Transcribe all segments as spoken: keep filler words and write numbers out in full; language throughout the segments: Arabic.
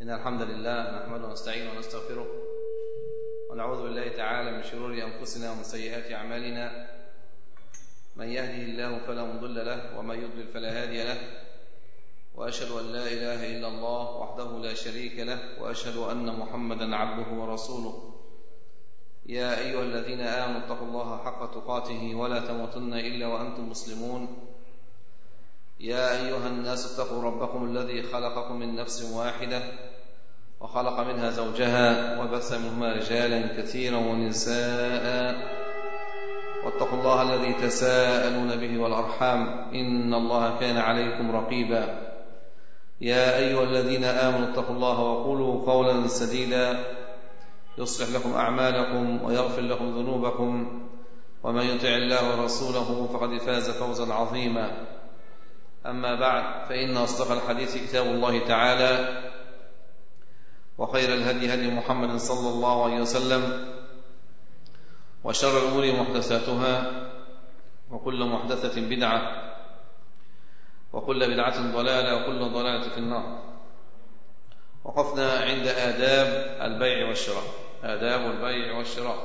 إن الحمد لله نحمده ونستعينه ونستغفره ونعوذ بالله تعالى من شرور أنفسنا ومن سيئات أعمالنا. من يهده الله فلا مضل له ومن يضلل فلا هادي له، وأشهد أن لا إله إلا الله وحده لا شريك له، وأشهد أن محمدا عبده ورسوله. يا أيها الذين آمنوا اتقوا الله حق تقاته ولا تموتن إلا وأنتم مسلمون. يا أيها الناس اتقوا ربكم الذي خلقكم من نفس واحدة وخلق منها زوجها وبث منهما رجالا كثيرا ونساء، واتقوا الله الذي تساءلون به والأرحام إن الله كان عليكم رقيبا. يا أيها الذين آمنوا اتقوا الله وقولوا قولا سديدا يصلح لكم أعمالكم ويغفر لكم ذنوبكم، ومن يطع الله ورسوله فقد فاز فوزا عظيما. أما بعد، فإن أصدق الحديث كتاب الله تعالى، وخير الهدي هدي محمد صلى الله عليه وسلم، وشر الأمور محدثاتها، وكل محدثة بدعة، وكل بدعة ضلالة، وكل ضلالة في النار. وقفنا عند آداب البيع والشراء. آداب البيع والشراء،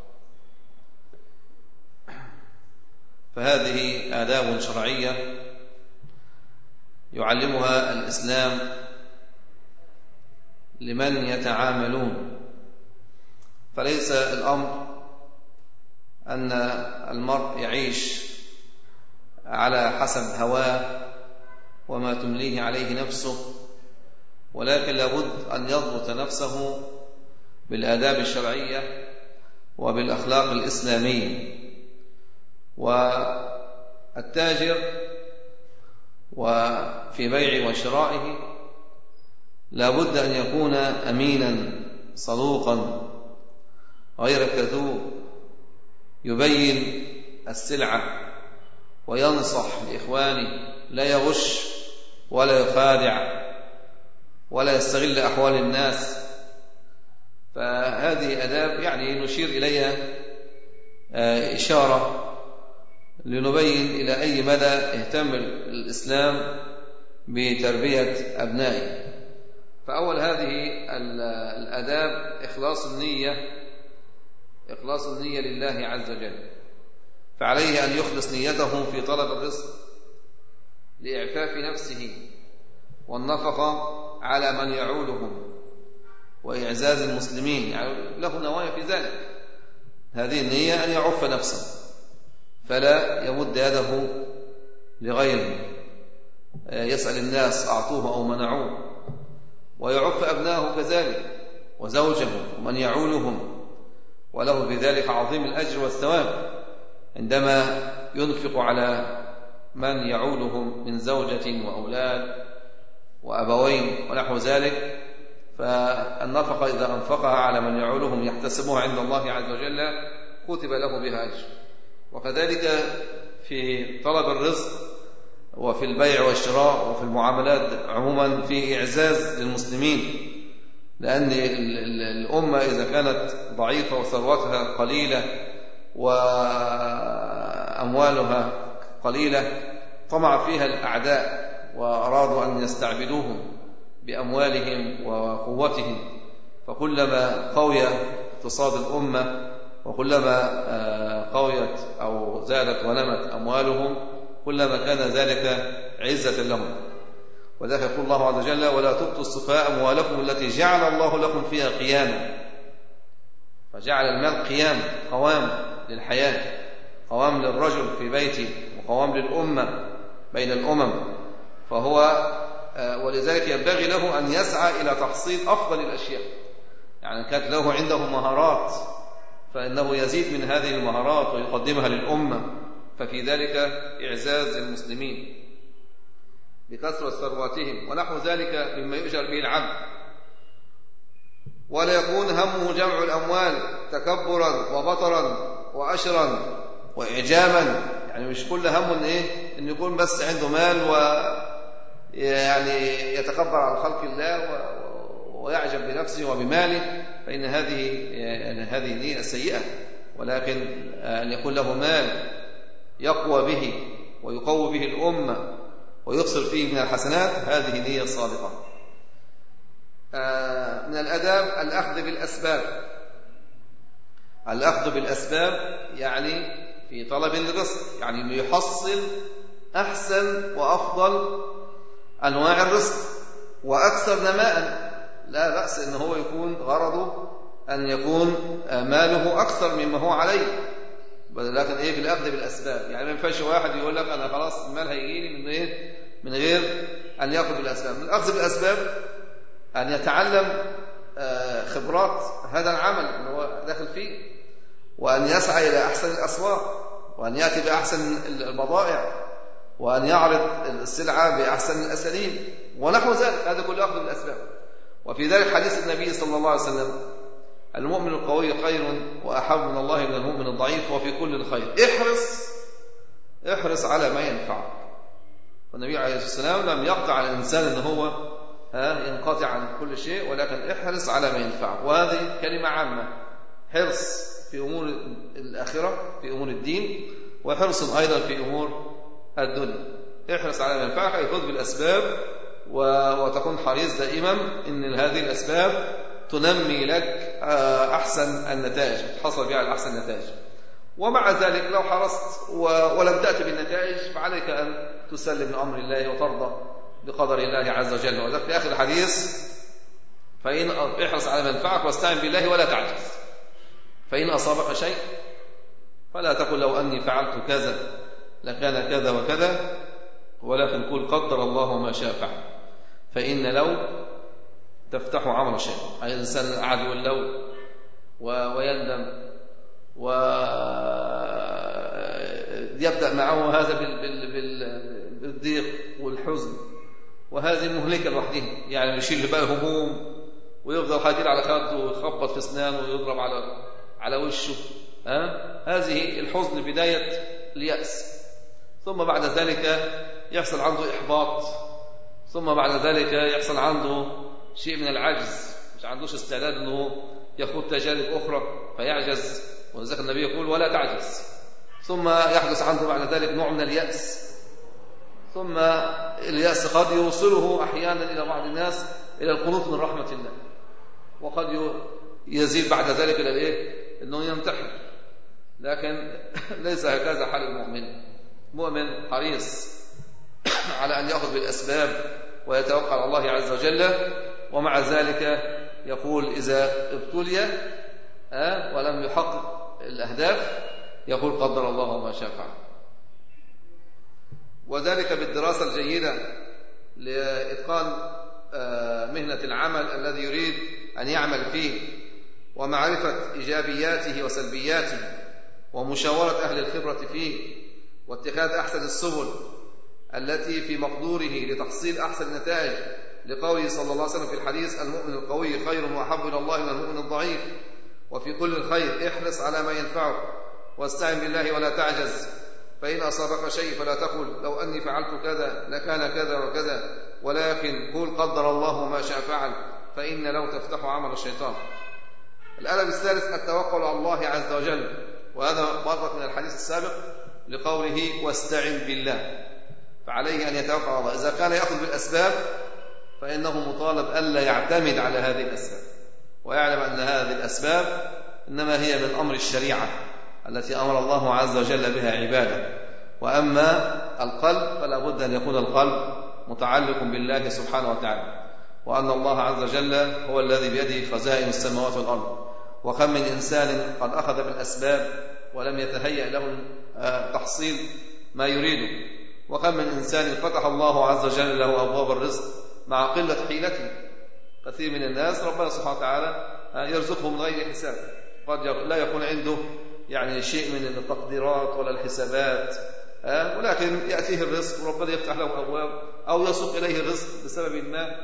فهذه آداب شرعية يعلمها الإسلام لمن يتعاملون، فليس الأمر أن المرء يعيش على حسب هواه وما تمليه عليه نفسه، ولكن لابد أن يضبط نفسه بالآداب الشرعية وبالأخلاق الإسلامية. والتاجر وفي بيع وشرائه لابد أن يكون أمينا صدوقا غير كذوب، يبين السلعة وينصح لإخوانه، لا يغش ولا يخادع ولا يستغل أحوال الناس. فهذه أداب يعني نشير إليها إشارة لنبين إلى أي مدى اهتم الإسلام بتربية أبنائه. فأول هذه الأداب إخلاص النية، إخلاص النية لله عز وجل، فعليه أن يخلص نيته في طلب الرزق لإعفاف نفسه والنفقة على من يعولهم وإعزاز المسلمين، يعني له نوايا في ذلك. هذه النية أن يعف نفسه فلا يمد يده لغيره، يسأل الناس أعطوه أو منعوه، ويعف أبنائه كذلك وزوجه ومن يعولهم، وله بذلك عظيم الأجر والثواب عندما ينفق على من يعولهم من زوجة وأولاد وأبوين ونحو ذلك. فالنفقة إذا أنفقها على من يعولهم يحتسبها عند الله عز وجل كتب له بها أجر. وكذلك في طلب الرزق وفي البيع والشراء وفي المعاملات عموما في إعزاز للمسلمين، لأن الأمة إذا كانت ضعيفة وثروتها قليلة وأموالها قليلة طمع فيها الأعداء وأرادوا أن يستعبدوهم بأموالهم وقوتهم. فكلما قوي اقتصاد الأمة وكلما قويت أو زادت ونمت أموالهم كلما كان ذلك عزة لهم. وذلك يقول الله عز وجل: ولا تؤتوا السفهاء أموالكم التي جعل الله لكم فيها قياما. فجعل المال قيام، قوام للحياة، قوام للرجل في بيته، وقوام للأمة بين الأمم. فهو ولذلك ينبغي له أن يسعى إلى تحصيل أفضل الأشياء. يعني كانت له عنده مهارات فإنه يزيد من هذه المهارات ويقدمها للأمة، ففي ذلك إعزاز المسلمين بكثرة ثرواتهم ونحو ذلك مما يؤجر به العبد. ولا يكون همه جمع الأموال تكبرا وبطرا وأشرا وإعجاما، يعني مش كل همه إيه إن يكون بس عنده مال ويعني يتكبر على خلق الله ويعجب بنفسه وبماله، فإن هذه يعني هذه نية سيئة. ولكن أن يكون له مال يقوى به ويقوي به الأمة ويبصر فيه من الحسنات، هذه نية صادقة. من الأداب الأخذ بالأسباب. الأخذ بالأسباب يعني في طلب الرزق، يعني أنه يحصل أحسن وأفضل أنواع الرزق وأكثر نماء. لا بأس أنه هو يكون غرضه أن يكون ماله أكثر مما هو عليه، لكن إيه؟ بالأخذ بالأسباب. يعني ما ينفعش واحد يقول لك أنا خلاص المال هيجيني من إيه؟ من غير أن يأخذ بالأسباب. من الأخذ بالأسباب أن يتعلم خبرات هذا العمل اللي هو داخل فيه، وأن يسعى إلى أحسن الأسواق، وأن يأتي بأحسن البضائع، وأن يعرض السلعة بأحسن الأساليب ونحو ذلك. هذا كله أخذ بالأسباب. وفي ذلك حديث النبي صلى الله عليه وسلم: المؤمن القوي خير وأحب من الله من المؤمن الضعيف وفي كل الخير. احرص احرص على ما ينفعك. والنبي عليه الصلاة والسلام لم يقطع الإنسان أن هو ها ينقطع عن كل شيء، ولكن احرص على ما ينفعك. وهذه كلمة عامة: حرص في أمور الآخرة، في أمور الدين، وحرص أيضا في أمور الدنيا. احرص على ما ينفعك، أي خذ بالأسباب وتكون حريص دائما أن هذه الأسباب تنمي لك أحسن النتائج وتحصل بها على أحسن النتائج. ومع ذلك لو حرصت ولم تأتي بالنتائج فعليك أن تسلم لأمر الله وترضى بقدر الله عز وجل. وذلك في آخر الحديث: فإن احرص على ما ينفعك واستعن بالله ولا تعجز، فإن أصابك شيء فلا تقل لو أني فعلت كذا لكان كذا وكذا، ولكن قل قدر الله ما شاء فعل. فإن لو تفتح عمل الشيطان. أي الإنسان قاعد يقول لو ويندم ويبدأ معه هذا بالضيق والحزن، وهذه مهلكة لوحدها. يعني يشيل بقى هموم ويفضل حاجر على خده ويخبط في اسنانه ويضرب على على وشه. ها؟ هذه الحزن بداية اليأس، ثم بعد ذلك يحصل عنده إحباط، ثم بعد ذلك يحصل عنده شيء من العجز، مش عندوش استعداد أنه يخوض تجارب أخرى فيعجز. ولذلك النبي يقول: ولا تعجز. ثم يحدث عنده بعد ذلك نوع من اليأس، ثم اليأس قد يوصله أحيانا إلى بعض الناس إلى القنوط من رحمة الله، وقد يزيد بعد ذلك إلى الإيه؟ أنه ينتحر. لكن ليس هكذا حال المؤمن. مؤمن حريص على أن يأخذ بالأسباب ويتوكل على الله عز وجل، ومع ذلك يقول إذا ابتلي أه ولم يحقق الأهداف يقول قدر الله ما شاء فعل. وذلك بالدراسة الجيدة لإتقان مهنة العمل الذي يريد أن يعمل فيه، ومعرفة إيجابياته وسلبياته، ومشاورة أهل الخبرة فيه، واتخاذ أحسن السبل التي في مقدوره لتحصيل أحسن النتائج، لقوله صلى الله عليه وسلم في الحديث: المؤمن القوي خير وأحب إلى الله من المؤمن الضعيف وفي كل الخير. احرص على ما ينفعك واستعن بالله ولا تعجز، فإن أصابك شيء فلا تقل لو أني فعلت كذا لكان كذا وكذا، ولكن قل قدر الله ما شاء فعل، فإن لو تفتح عمل الشيطان. الأدب الثالث: التوكل على الله عز وجل، وهذا مرت من الحديث السابق لقوله: واستعن بالله. فعليه أن يتوكل على الله. إذا كان يأخذ بالأسباب فإنه مطالب ألا يعتمد على هذه الأسباب، ويعلم أن هذه الأسباب إنما هي من أمر الشريعة التي أمر الله عز وجل بها عباده. وأما القلب فلا بد أن يكون القلب متعلق بالله سبحانه وتعالى، وأن الله عز وجل هو الذي بيده خزائن السماوات والأرض. وكم من إنسان قد أخذ بالأسباب ولم يتهيأ له تحصيل ما يريده، وكم من إنسان فتح الله عز وجل له أبواب الرزق مع قلة حيلته. كثير من الناس ربنا سبحانه وتعالى يرزقه من غير حساب، قد لا يكون عنده يعني شيء من التقديرات ولا الحسابات، ولكن يأتيه الرزق وربنا يفتح له أبواب أو يسوق إليه الرزق بسبب ما.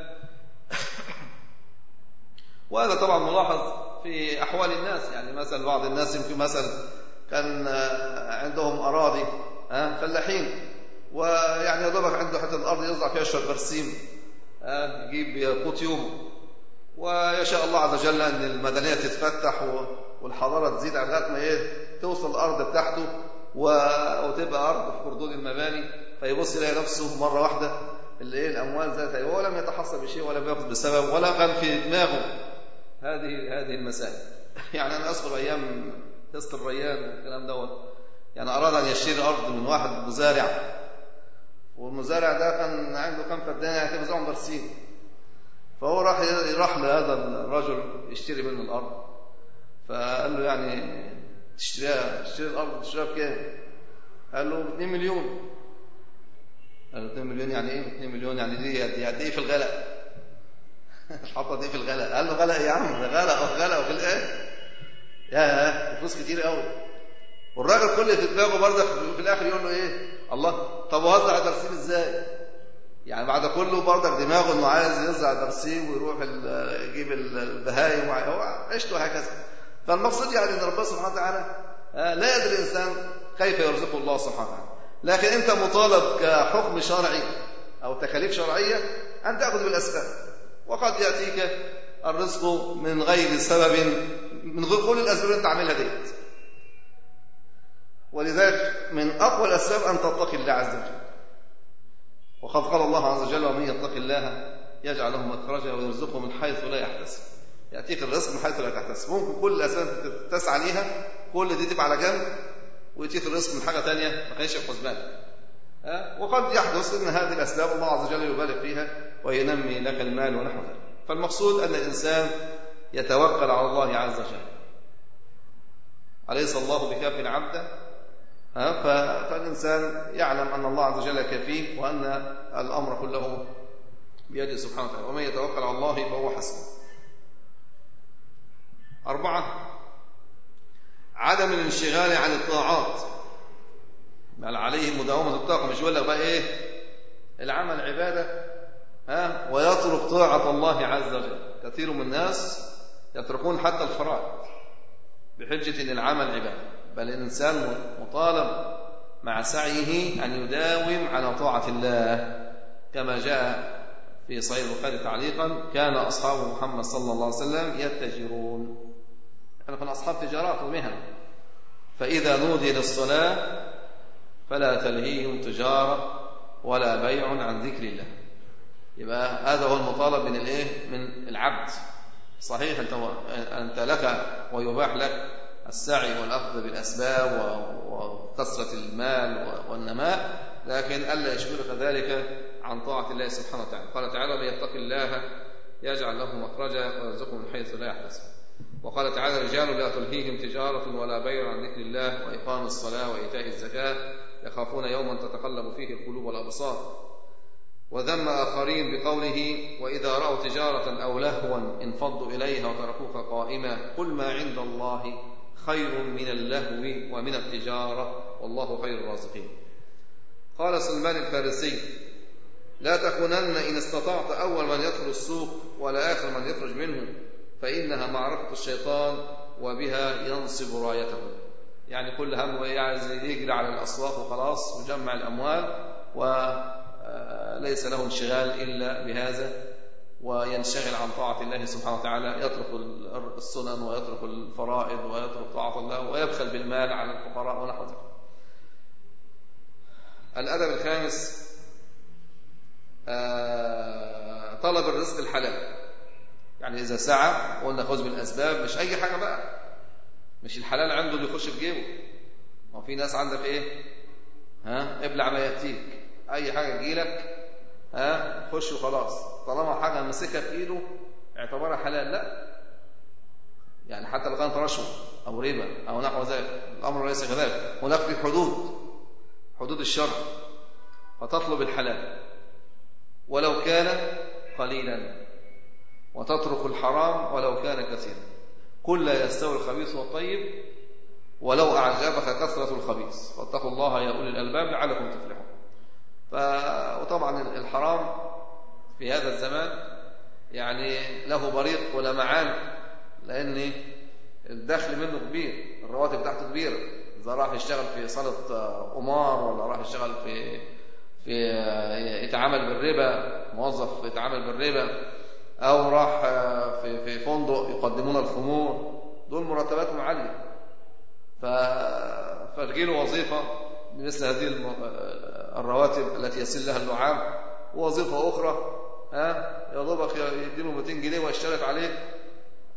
وهذا طبعا ملاحظ في أحوال الناس. يعني مثلا بعض الناس يمكن مثلا كان عندهم أراضي فلاحين، ويعني يضربك عنده حتى الأرض يزرع فيها شوية برسيم يجيب قوت يومه، ويشاء الله عز وجل أن المدنية تتفتح والحضارة تزيد لغاية ما ايه توصل الأرض بتاعته وتبقى أرض في خردود المباني، فيبص إلى نفسه مرة واحدة الايه الأموال ذاتها، وهو لم يتحصل بشيء ولا بيأخذ بسبب ولا كان في دماغه هذه هذه المسائل. يعني أنا أذكر أيام قسط الريان والكلام دوت، يعني أراد أن يشتري أرض من واحد مزارع، والمزارع ده كان عنده كم فدان يعني كان درسين، فهو راح راح لهذا الرجل يشتري منه الأرض، فقال له يعني تشتريها تشتري الأرض تشتريها بكام؟ قال له اتنين مليون. قال له اتنين مليون يعني ايه؟ اتنين مليون يعني دي قد ايه في الغلاء؟ الحطه دي في الغلاء. قال له غلاء ايه يا عم؟ ده غلاء وغلاء وفي الايه؟ يا فلوس كتير قوي. والراجل كل اللي في دماغه برضه في الاخر يقول له ايه؟ الله، طب وزع درسين ازاي؟ يعني بعد كله برضه دماغه انه عايز يوزع درسين ويروح يجيب البهايم هو عيشته هكذا. فالمقصود يعني ان ربنا سبحانه وتعالى لا يدري الانسان كيف يرزقه الله سبحانه وتعالى، لكن انت مطالب كحكم شرعي او تكاليف شرعيه ان تاخذ بالاسباب، وقد ياتيك الرزق من غير سبب، من غير كل الاسباب اللي انت عاملها ديت. ولذلك من اقوى الاسباب ان تتقي الله عز وجل، وقد قال الله عز وجل: ومن يتق الله يجعل له مخرجا ويرزقه من حيث لا يحتسب. ياتيك الرزق من حيث لا تحتسب. ممكن كل الاسباب تسعى ليها كل دي تبقى على جنب، ويأتيك الرزق من حاجه ثانيه ما كانش في حسبانك. وقد يحدث ان هذه الاسباب الله عز وجل يبالغ فيها وينمي لك المال ونحو ذلك. فالمقصود ان الانسان يتوكل على الله عز وجل. أليس الله بكاف عبده؟ فالإنسان يعلم أن الله عز وجل كفيه، وأن الأمر كله بيده سبحانه وتعالى. ومن يتوكل على الله فهو حسبه. أربعة: عدم الانشغال عن الطاعات، بل عليه مداومة الطاعة. مش يقول لك بقى إيه العمل عبادة ها ويترك طاعة الله عز وجل. كثير من الناس يتركون حتى الفرائض بحجة أن العمل عبادة، بل الإنسان مطالب مع سعيه أن يداوم على طاعة الله، كما جاء في صحيح البخاري تعليقا: كان أصحاب محمد صلى الله عليه وسلم يتجرون. يعني كان أصحاب تجارات ومهن، فإذا نودي للصلاة فلا تلهيهم تجارة ولا بيع عن ذكر الله. يبقى هذا هو المطالب من الايه من العبد. صحيح انت انت لك ويباح لك السعي والاخذ بالاسباب وكثره المال والنماء، لكن الا يشغلك ذلك عن طاعه الله سبحانه وتعالى. قال تعالى: من يتق الله يجعل له مخرجا ويرزقه من حيث لا يحتسب. وقال تعالى: رجال لا تلهيهم تجاره ولا بيع عن ذكر الله واقام الصلاه وايتاء الزكاه يخافون يوما تتقلب فيه القلوب والابصار. وذم آخرين بقوله: وإذا رأوا تجارة أو لهوا انفضوا إليها وتركوك قائما قل ما عند الله خير من اللهو ومن التجارة والله خير الرازقين. قال سلمان الفارسي: لا تكونن إن استطعت أول من يدخل السوق ولا آخر من يخرج منه، فإنها معركة الشيطان وبها ينصب رايته. يعني كل همه عايز يجري على الأسواق وخلاص وجمع الأموال، وليس له انشغال إلا بهذا، وينشغل عن طاعة الله سبحانه وتعالى، يترك السنن ويترك الفرائض ويترك طاعة الله ويبخل بالمال على الفقراء ونحو ذلك. الأدب الخامس: طلب الرزق الحلال. يعني إذا سعى قلنا خذ بالأسباب، مش أي حاجة بقى، مش الحلال عنده اللي يخش في جيبه. وفي ناس عندك إيه ها ابلع ما يأتيك، أي حاجة تجيلك ها خش وخلاص، طالما حاجة مسكها في إيده اعتبرها حلال. لا، يعني حتى لو كانت رشوة أو ربا أو نحو ذلك الأمر ليس كذلك. هناك في حدود حدود الشرع، فتطلب الحلال ولو كان قليلا، وتترك الحرام ولو كان كثيرا. كل لا يستوي الخبيث والطيب ولو أعجبك كثرة الخبيث، واتقوا الله يا أولي الألباب لعلكم تفلحون. ف... وطبعا الحرام في هذا الزمان يعني له بريق ولمعان، لأن الدخل منه كبير، الرواتب بتاعته كبيرة. إذا راح يشتغل في صالة قمار، ولا راح يشتغل في في يتعامل بالربا، موظف يتعامل بالربا، أو راح في في فندق يقدمون الخمور، دول مرتباتهم عالية. ف... فتجيله وظيفة بمثل هذه الرواتب التي يسل لها اللعاب، ووظيفة أخرى ها يا دوبك يديله مئتين جنيه ويشترط عليك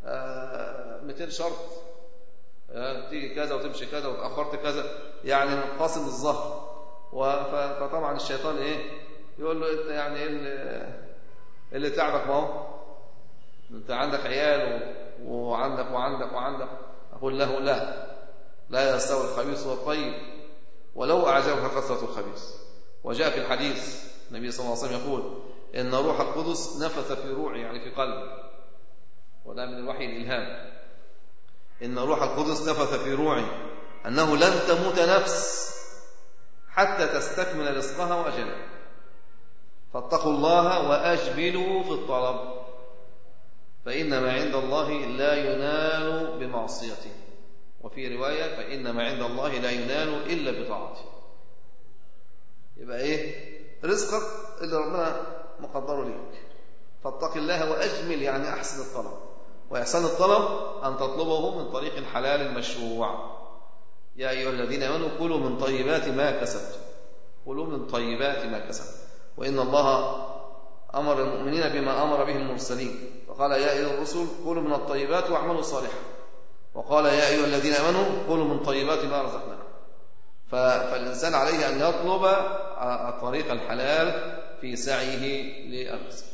مئتين شرط، تيجي كذا وتمشي كذا وتأخرت كذا، يعني منقسم الظهر. فطبعا الشيطان ايه يقول له انت يعني ايه اللي, اللي تعبك؟ ما هو انت عندك عيال وعندك وعندك وعندك. اقول له لا لا يستوي الخبيث والطيب ولو اعجبك كثرة الخبيث. وجاء في الحديث النبي صلى الله عليه وسلم يقول ان روح القدس نفث في روعي، يعني في قلبي، وده من الوحي الالهام. ان روح القدس نفث في روعي انه لن تموت نفس حتى تستكمل رزقها واجلها، فاتقوا الله واجملوا في الطلب، فإن ما عند الله لا ينال بمعصيته، وفي رواية فإن ما عند الله لا ينال إلا بطاعته. يبقى إيه؟ رزقك اللي ربنا مقدره ليك، فاتق الله وأجمل، يعني أحسن الطلب. وإحسان الطلب أن تطلبه من طريق الحلال المشروع. يا أيها الذين آمنوا كلوا من طيبات ما كسبتم، كلوا من طيبات ما كسبتم. وإن الله أمر المؤمنين بما أمر به المرسلين، فقال يا أيها الرسل كلوا من الطيبات واعملوا صالحا، وقال يا أيها الذين آمنوا كلوا من طيبات ما رزقناكم. فالإنسان عليه أن يطلب الطريق الحلال في سعيه للرزق.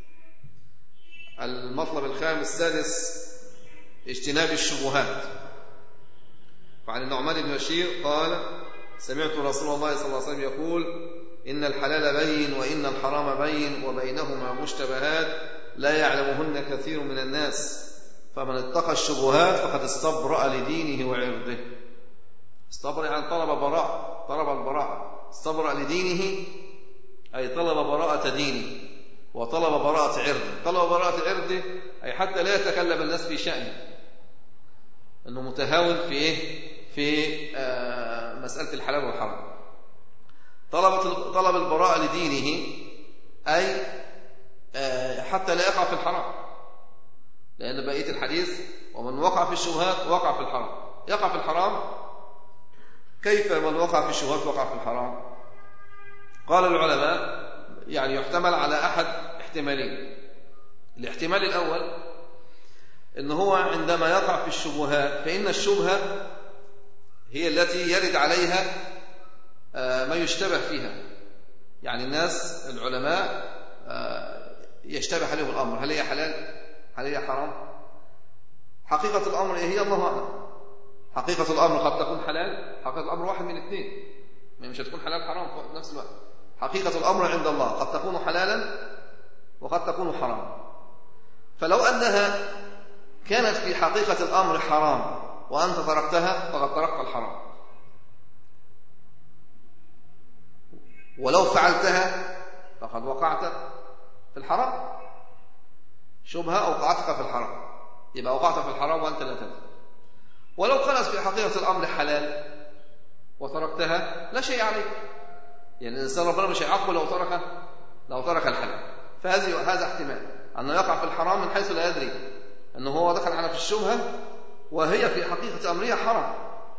المطلب الخامس السادس اجتناب الشبهات. فعن النعمان بن بشير قال سمعت رسول الله صلى الله عليه وسلم يقول إن الحلال بين وإن الحرام بين وبينهما مشتبهات لا يعلمهن كثير من الناس، فمن اتقى الشبهات فقد استبرأ لدينه وعرضه. استبرأ يعني طلب براءة، طلب البراءة. استبرأ لدينه أي طلب براءة دينه، وطلب براءة عرضه. طلب براءة عرضه أي حتى لا يتكلم الناس في شأنه، أنه متهاون في إيه؟ في آه مسألة الحلال والحرام. طلب طلب البراءة لدينه أي آه حتى لا يقع في الحرام، لأن بقية الحديث ومن وقع في الشبهات وقع في الحرام. يقع في الحرام كيف؟ من وقع في الشبهات وقع في الحرام. قال العلماء يعني يحتمل على أحد احتمالين. الاحتمال الأول إن هو عندما يقع في الشبهات فإن الشبهة هي التي يرد عليها ما يشتبه فيها. يعني الناس العلماء يشتبه عليهم الأمر، هل هي حلال؟ هل هي حرام؟ حقيقة الأمر إيه هي؟ الله أعلم. حقيقة الأمر قد تكون حلال، حقيقة الأمر واحد من الاثنين، مش هتكون حلال حرام في نفس الوقت. حقيقة الأمر عند الله قد تكون حلالا وقد تكون حرام. فلو أنها كانت في حقيقة الأمر حرام وأنت تركتها فقد تركت الحرام، ولو فعلتها فقد وقعت في الحرام. شبهة أوقعتك في الحرام، يبقى وقعت في الحرام وأنت لا تدري. ولو كانت في حقيقة الأمر حلال وتركتها لا شيء عليك، يعني الإنسان ربنا مش هيعاقبه لو ترك لو ترك الحلال. فهذه هذا احتمال أنه يقع في الحرام من حيث لا يدري، أنه هو دخل على في الشبهة وهي في حقيقة أمرها حرام.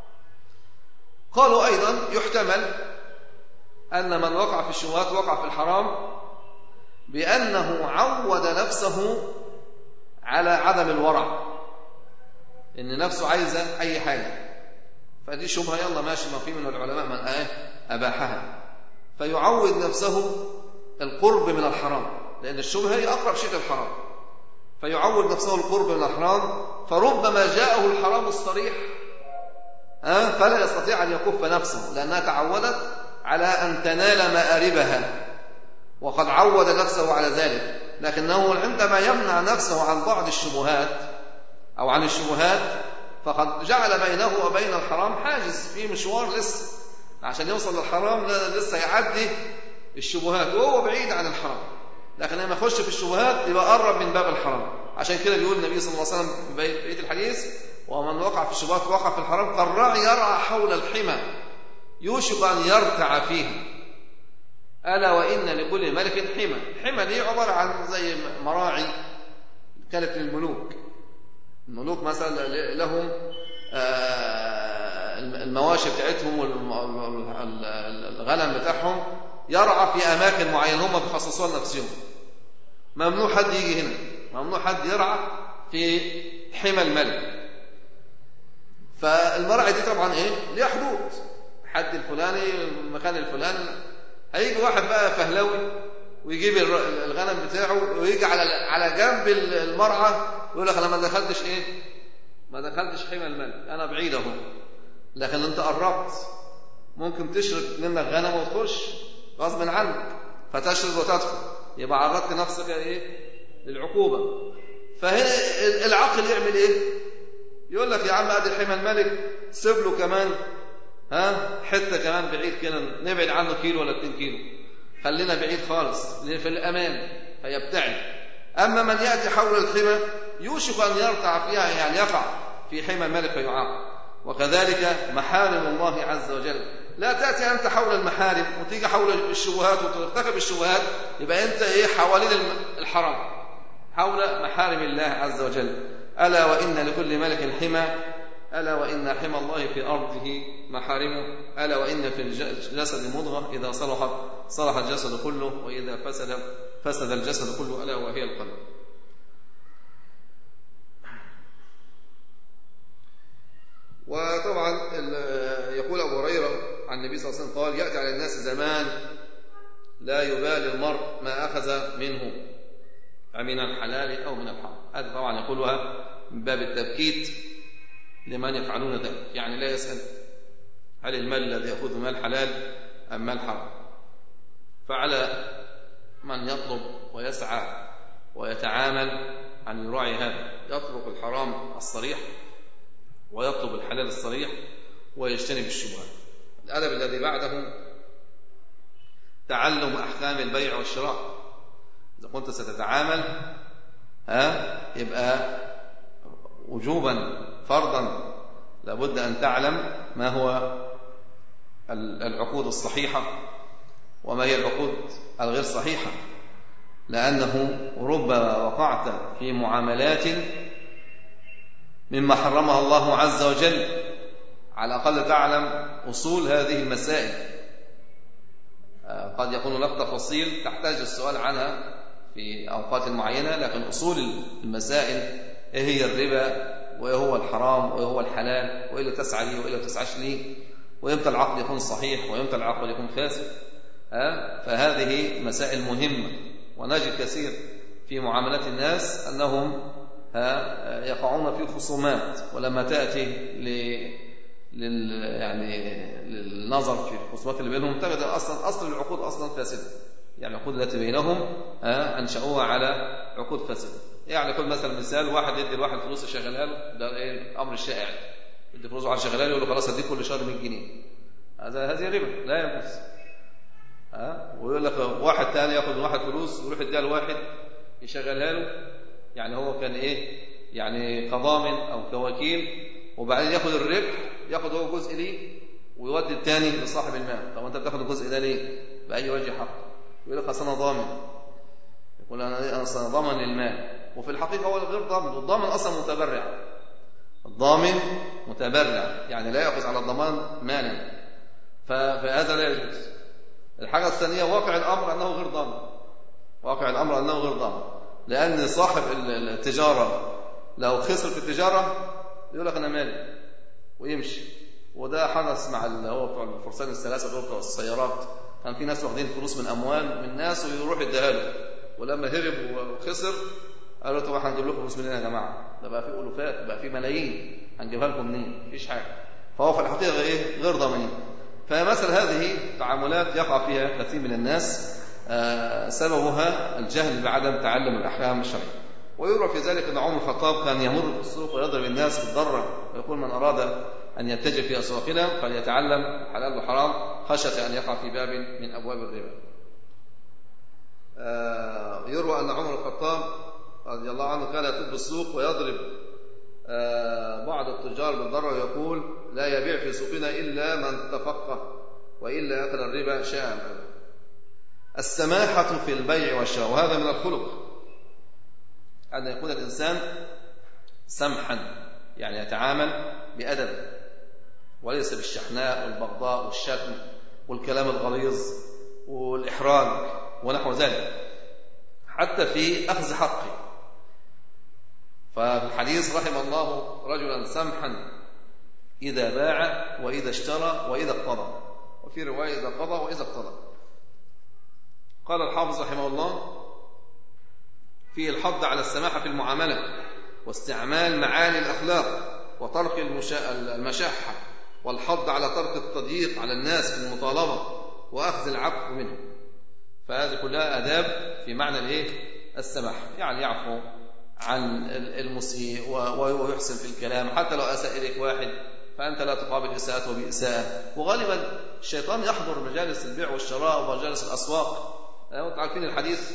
قالوا أيضا يحتمل أن من وقع في الشبهات وقع في الحرام بأنه عود نفسه على عدم الورع، إن نفسه عايزة أي حاجة، فدي شبهة يلا ماشي، ما في من العلماء من أباحها، فيعود نفسه القرب من الحرام، لأن الشبهة هي أقرب شيء للحرام، فيعود نفسه القرب من الحرام، فربما جاءه الحرام الصريح فلا يستطيع أن يكف نفسه، لأنها تعودت على أن تنال مآربها وقد عود نفسه على ذلك. لكنه عندما يمنع نفسه عن بعض الشبهات أو عن الشبهات فقد جعل بينه وبين الحرام حاجز، في مشوار لسه عشان يوصل للحرام، لسه يعدي الشبهات وهو بعيد عن الحرام. لكن لما يخش في الشبهات يبقى قرب من باب الحرام. عشان كده بيقول النبي صلى الله عليه وسلم في بقية الحديث ومن وقع في الشبهات وقع في الحرام كالراعي يرعى حول الحمى يوشك أن يرتع فيه، ألا وإن لكل ملك حمى. الحمى دي عبارة عن زي مراعي كانت للملوك. الملوك مثلا لهم المواشي بتاعتهم والغنم بتاعهم يرعى في أماكن معينة هم بيخصصوها لنفسهم. ممنوع حد يجي هنا، ممنوع حد يرعى في حمى الملك. فالمرعى دي طبعا ايه ليها حدود، حد الفلاني المكان الفلاني. هيجي واحد بقى فهلوي ويجيب الغنم بتاعه ويجي على على جنب المرعى ويقول لك انا ما دخلتش ايه ما دخلتش حمى الملك، انا بعيد اهو، لكن انت قربت، ممكن تشرب منك غنم وتخش غصب عنك فتشرب وتدخل، يبقى عرضت نفسك ايه للعقوبه. فهنا العقل يعمل ايه؟ يقول لك يا عم ادي حمى الملك، سيب له كمان ها حته كمان بعيد كده، نبعد عنه كيلو ولا اتنين كيلو، خلينا بعيد خالص في الامان فيبتعد. اما من ياتي حول الحمى يوشك ان يرتع فيها، يعني يقع في حمى الملك فيعاقب. وكذلك محارم الله عز وجل، لا تاتي انت حول المحارم وتيجي حول الشبهات وترتكب الشبهات، يبقى انت ايه حوالين الحرم، حول محارم الله عز وجل. الا وان لكل ملك حمى، ألا وإن حمى الله في أرضه محارمه، ألا وإن في الجسد مضغة إذا صلحت صلح الجسد كله، وإذا فسد فسد الجسد كله، ألا وهي القلب. وطبعا يقول أبو هريرة عن النبي صلى الله عليه وسلم قال: يأتي على الناس زمان لا يبالي المرء ما أخذ منه من الحلال أو من الحرام. هذا طبعا يقولها من باب التبكيت لمن يفعلون ذلك، يعني لا يسأل هل المال الذي يأخذ مال حلال أم مال حرام. فعلى من يطلب ويسعى ويتعامل أن يراعي هذا، يترك الحرام الصريح ويطلب الحلال الصريح ويجتنب الشبهات. الأدب الذي بعده تعلم أحكام البيع والشراء. إذا كنت ستتعامل ها يبقى وجوبا فرضا لابد أن تعلم ما هو العقود الصحيحة وما هي العقود الغير صحيحة، لأنه ربما وقعت في معاملات مما حرمها الله عز وجل، على الأقل تعلم أصول هذه المسائل. قد يكون لك تفاصيل تحتاج السؤال عنها في أوقات معينة، لكن أصول المسائل إيه هي الربا، وإيه هو الحرام، وإيه هو الحلال، وإيه اللي تسعى ليه وإيه اللي تسعاش ليه، وإمتى العقد يكون صحيح وإمتى العقد يكون فاسد. فهذه مسائل مهمة، ونجد كثير في معاملات الناس أنهم يقعون في خصومات، ولما تأتي لل يعني للنظر في الخصومات اللي بينهم تجد أصلا أصل العقود أصلا فاسدة، يعني العقود التي بينهم أنشأوها على عقود فاسدة. يعني كل مثلا مثال، واحد يدي الواحد فلوس يشغلها له، ده ايه الامر الشائع، يدي فلوس على شغلها له يقول له خلاص هديك كل شهر مية جنيه، هذا هذه ربا لا يجوز. ها ويقول لك واحد ثاني ياخذ من واحد فلوس ويروح يديها لواحد يشغلها له، يعني هو كان ايه يعني كضامن او كوكيل، وبعدين ياخذ الربح، ياخذ هو جزء ليه ويودي الثاني لصاحب المال. طب انت بتاخذ الجزء ده ليه؟ باي وجه حق؟ يقول لك اصل انا ضامن، يقول انا اصلا ضامن للمال، وفي الحقيقة هو غير ضامن، والضامن أصلا متبرع. الضامن متبرع يعني لا يأخذ على الضمان مالا، فهذا لا يجوز. الحاجة الثانية واقع الأمر أنه غير ضامن، واقع الأمر أنه غير ضامن، لأن صاحب التجارة لو خسر في التجارة يقول لك أنا مالي ويمشي. وده حدث مع اللي هو بتوع الفرسان الثلاثة دول بتوع السيارات، كان في ناس واخدين فلوس من أموال من ناس ويروح يديها له، ولما هرب وخسر قالوا طب احنا هنجيب لكم فلوس منين يا جماعه؟ ده بقى في الوفات، بقى في ملايين، هنجيبها لكم منين؟ مفيش حاجه. فهو في الحقيقه ايه؟ غير ضامنين. فمثل هذه تعاملات يقع فيها كثير من الناس آه سببها الجهل بعدم تعلم الاحكام الشرعيه. ويروى في ذلك ان عمر الخطاب كان يمر في السوق ويضرب الناس بالضره ويقول: من اراد ان يتجه في اسواقنا فليتعلم الحلال والحرام خشيه ان يقع في باب من ابواب الربا. آه يروى ان عمر الخطاب رضي الله عنه كان يطب بالسوق ويضرب آه بعض التجار بالضرر ويقول: لا يبيع في سوقنا إلا من تفقه، وإلا أكل الربا شاء. السماحة في البيع والشراء، وهذا من الخلق أن يكون الإنسان سمحا، يعني يتعامل بأدب وليس بالشحناء والبغضاء والشتم والكلام الغليظ والإحراج ونحو ذلك، حتى في أخذ حقه. ففي الحديث رحم الله رجلا سمحا إذا باع وإذا اشترى وإذا اقتضى، وفي رواية إذا قضى وإذا اقتضى. قال الحافظ رحمه الله فيه الحض على السماحة في المعاملة واستعمال معاني الأخلاق وترك المشاحة، والحض على ترك التضييق على الناس في المطالبة وأخذ العفو منه. فهذه كلها آداب في معنى الإيه؟ السماحة، يعني يعفو عن المسيء ويحسن في الكلام، حتى لو أساء إليك واحد فأنت لا تقابل إساءته بإساءة. وغالبا الشيطان يحضر مجالس البيع والشراء ومجالس الأسواق. أنتم عارفين الحديث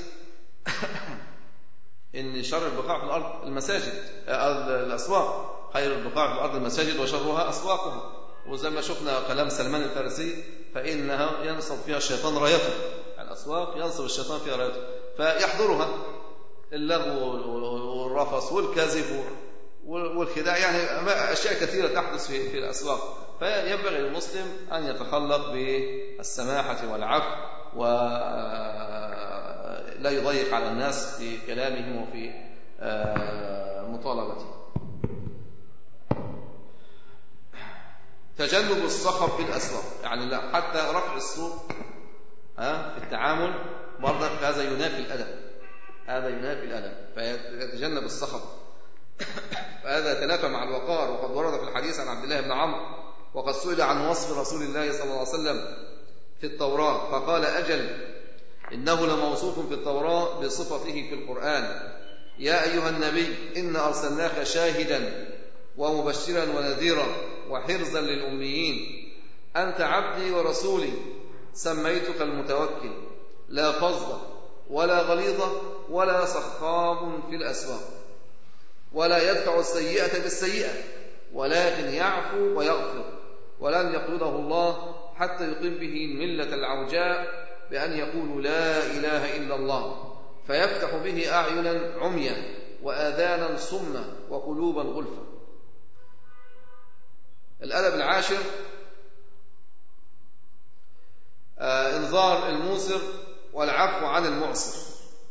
إن شر البقاع في الأرض المساجد، الأسواق، خير البقاع في الأرض المساجد وشرها أسواقها. وزي ما شفنا كلام سلمان الفارسي فإنها ينصب فيها الشيطان رايته، الأسواق ينصب الشيطان فيها رايته، فيحضرها اللغو والرفث والكذب والخداع، يعني أشياء كثيرة تحدث في في الأسواق. فينبغي للمسلم أن يتخلق بالسماحة والعفو ولا يضيق على الناس في كلامهم وفي مطالبتهم. تجنب الصخب في الأسواق، يعني لا حتى رفع الصوت ها في التعامل برضك هذا ينافي الأدب، هذا ينافي الأدب، فيتجنب الصخب. فهذا يتنافى مع الوقار. وقد ورد في الحديث عن عبد الله بن عمرو وقد سئل عن وصف رسول الله صلى الله عليه وسلم في التوراة فقال أجل إنه لموصوف في التوراة بصفته في القرآن، يا أيها النبي إنا أرسلناك شاهدا ومبشرا ونذيرا وحرزا للأميين، أنت عبدي ورسولي سميتك المتوكل، لا فظ ولا غليظ ولا سخاب في الأسواق، ولا يدفع السيئة بالسيئة ولكن يعفو ويغفر، ولن يقبضه الله حتى يقيم به الملة العوجاء بأن يقولوا لا إله إلا الله، فيفتح به أعينا عميا وآذانا صما وقلوبا غلفا. الأدب العاشر آه إنذار الموسر والعفو عن المعسر.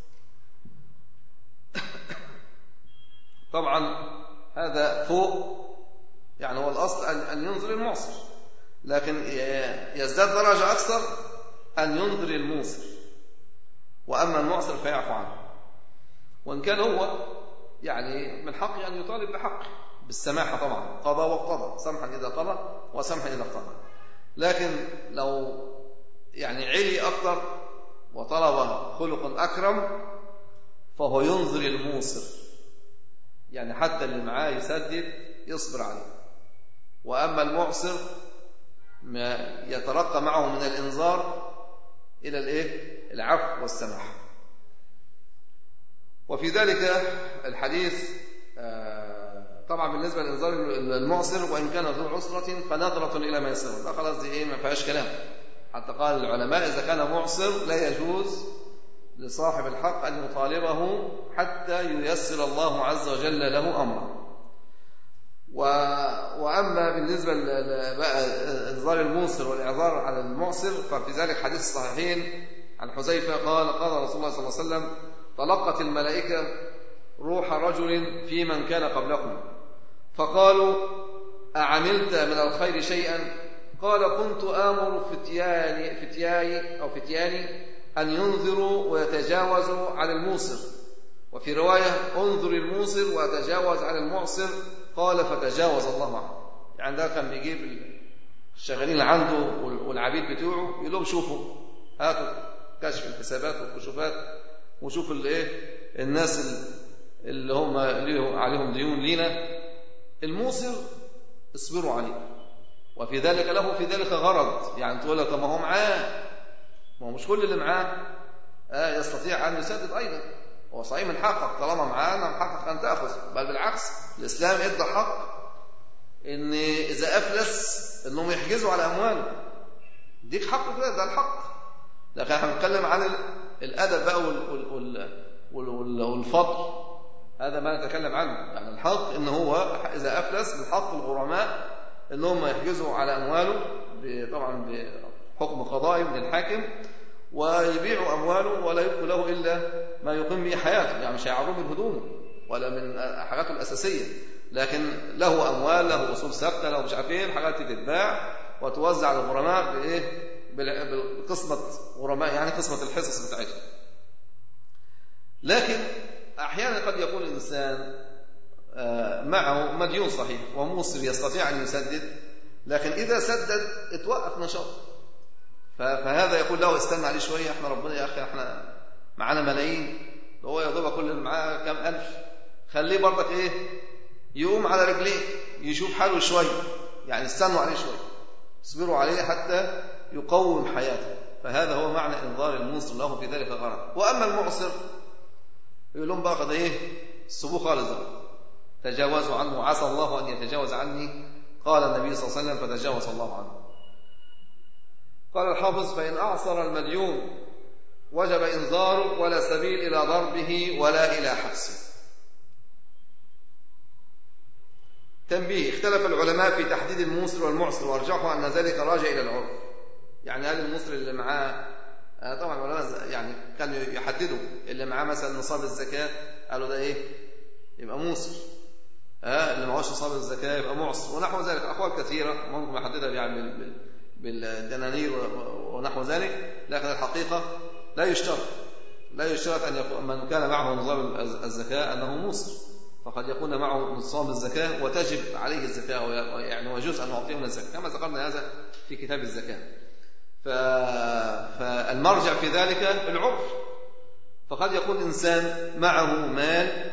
طبعا هذا فوق، يعني هو الأصل أن ينذر المعسر، لكن يزداد درجة أكثر أن ينذر الموسر، وأما المعسر فيعفو عنه، وإن كان هو يعني من حقه أن يطالب بحقه بالسماحة طبعا، قضى وقضى، سمحا إذا قضى وسمحا إذا قضى. لكن لو يعني علي أكثر وطلب خلق أكرم فهو ينذر الموسر، يعني حتى اللي معاه يسدد يصبر عليه. وأما المعسر ما يترقى معه من الإنذار إلى الإيه؟ العفو والسماحة. وفي ذلك الحديث طبعا بالنسبة لإنذار المعسر وإن كان ذو عسرة فنظرة إلى ما يسر، ده خلاص دي إيه ما فيهاش كلام. حتى قال العلماء إذا كان معسر لا يجوز لصاحب الحق أن يطالبه حتى ييسر الله عز وجل له أمره. و... وأما بالنسبة بقى إنذار الموسر والإعذار على المعسر ففي ذلك حديث الصحيحين عن حذيفة قال قال رسول الله صلى الله عليه وسلم تلقت الملائكة روح رجل في من كان قبلكم فقالوا أعملت من الخير شيئا؟ قال كنت آمر فتياني فتياي أو فتياني أن ينذروا ويتجاوزوا عن الموسر، وفي رواية انظر الموسر وتجاوز عن المعسر، قال فتجاوز الله عنه. يعني ده كان بيجيب الشغالين عنده والعبيد بتوعه يقول لهم شوفوا هاتوا كشف الحسابات والكشوفات وشوفوا الايه الناس اللي هم عليهم ديون لينا، الموسر اصبروا عليه، وفي ذلك له في ذلك غرض. يعني تقول لك طب ما هو معاه، ما هو مش كل اللي معاه آه يستطيع أن يسدد أيضا، هو صحيح من حقك طالما معانا من حقك أن تأخذ، بل بالعكس الإسلام ادى حق إن إذا أفلس إنهم يحجزوا على أمواله، ديك حق كده، ده الحق. لكن احنا بنتكلم عن الأدب بقى والفضل، هذا ما نتكلم عنه. يعني الحق إن هو إذا أفلس من حق الغرماء إنهم يحجزوا على أمواله طبعا بحكم قضائي من الحاكم، ويبيعوا أمواله ولا يبقى له إلا ما يقيم به حياته، يعني مش هيعرضوا من هدومه، ولا من حاجاته الأساسية، لكن له أموال، له أصول ثابتة، له مش عارف إيه، الحاجات دي تتباع وتوزع على الغرماء بإيه؟ بالقسمة غرماء، يعني قسمة الحصص بتاعتهم. لكن أحيانا قد يكون الإنسان معه مديون صحيح وموصل يستطيع أن يسدد، لكن إذا سدد اتوقف نشاط، فهذا يقول له استنى عليه شوية، احنا ربنا يا أخي احنا معانا ملايين، هو يا دوبك كل اللي معاه كام ألف، خليه برضك إيه يقوم على رجليه يشوف حاله شوية، يعني استنوا عليه شوية، اصبروا عليه حتى يقوم حياته. فهذا هو معنى إنذار الموصر له في ذلك غرض. وأما المعسر يقول لهم بقى إيه السبوه خالص ده، تجاوزوا عنه، عسى الله أن يتجاوز عني، قال النبي صلى الله عليه وسلم فتجاوز الله عنه. قال الحافظ فإن أعصر المديون وجب إنذاره ولا سبيل إلى ضربه ولا إلى حبسه. تنبيه: اختلف العلماء في تحديد الموسر والمعسر، وارجحوا أن ذلك راجع إلى العرف. يعني هل الموسر اللي معاه، طبعا العلماء يعني كانوا يحددوا اللي معاه مثلا نصاب الزكاة قالوا ده إيه يبقى موسر، ها اللي معهوش نصاب الزكاة يبقى معسر، ونحو ذلك. أقوال كثيرة ممكن يحددها يعني بالدنانير ونحو ذلك، لكن الحقيقة لا يشترط لا يشترط أن يكون من كان معه نصاب الزكاة أنه موسر، فقد يكون معه نصاب الزكاة وتجب عليه الزكاة، يعني ويجوز أن نعطيه من الزكاة كما ذكرنا هذا في كتاب الزكاة. فالمرجع في ذلك العرف، فقد يكون إنسان معه مال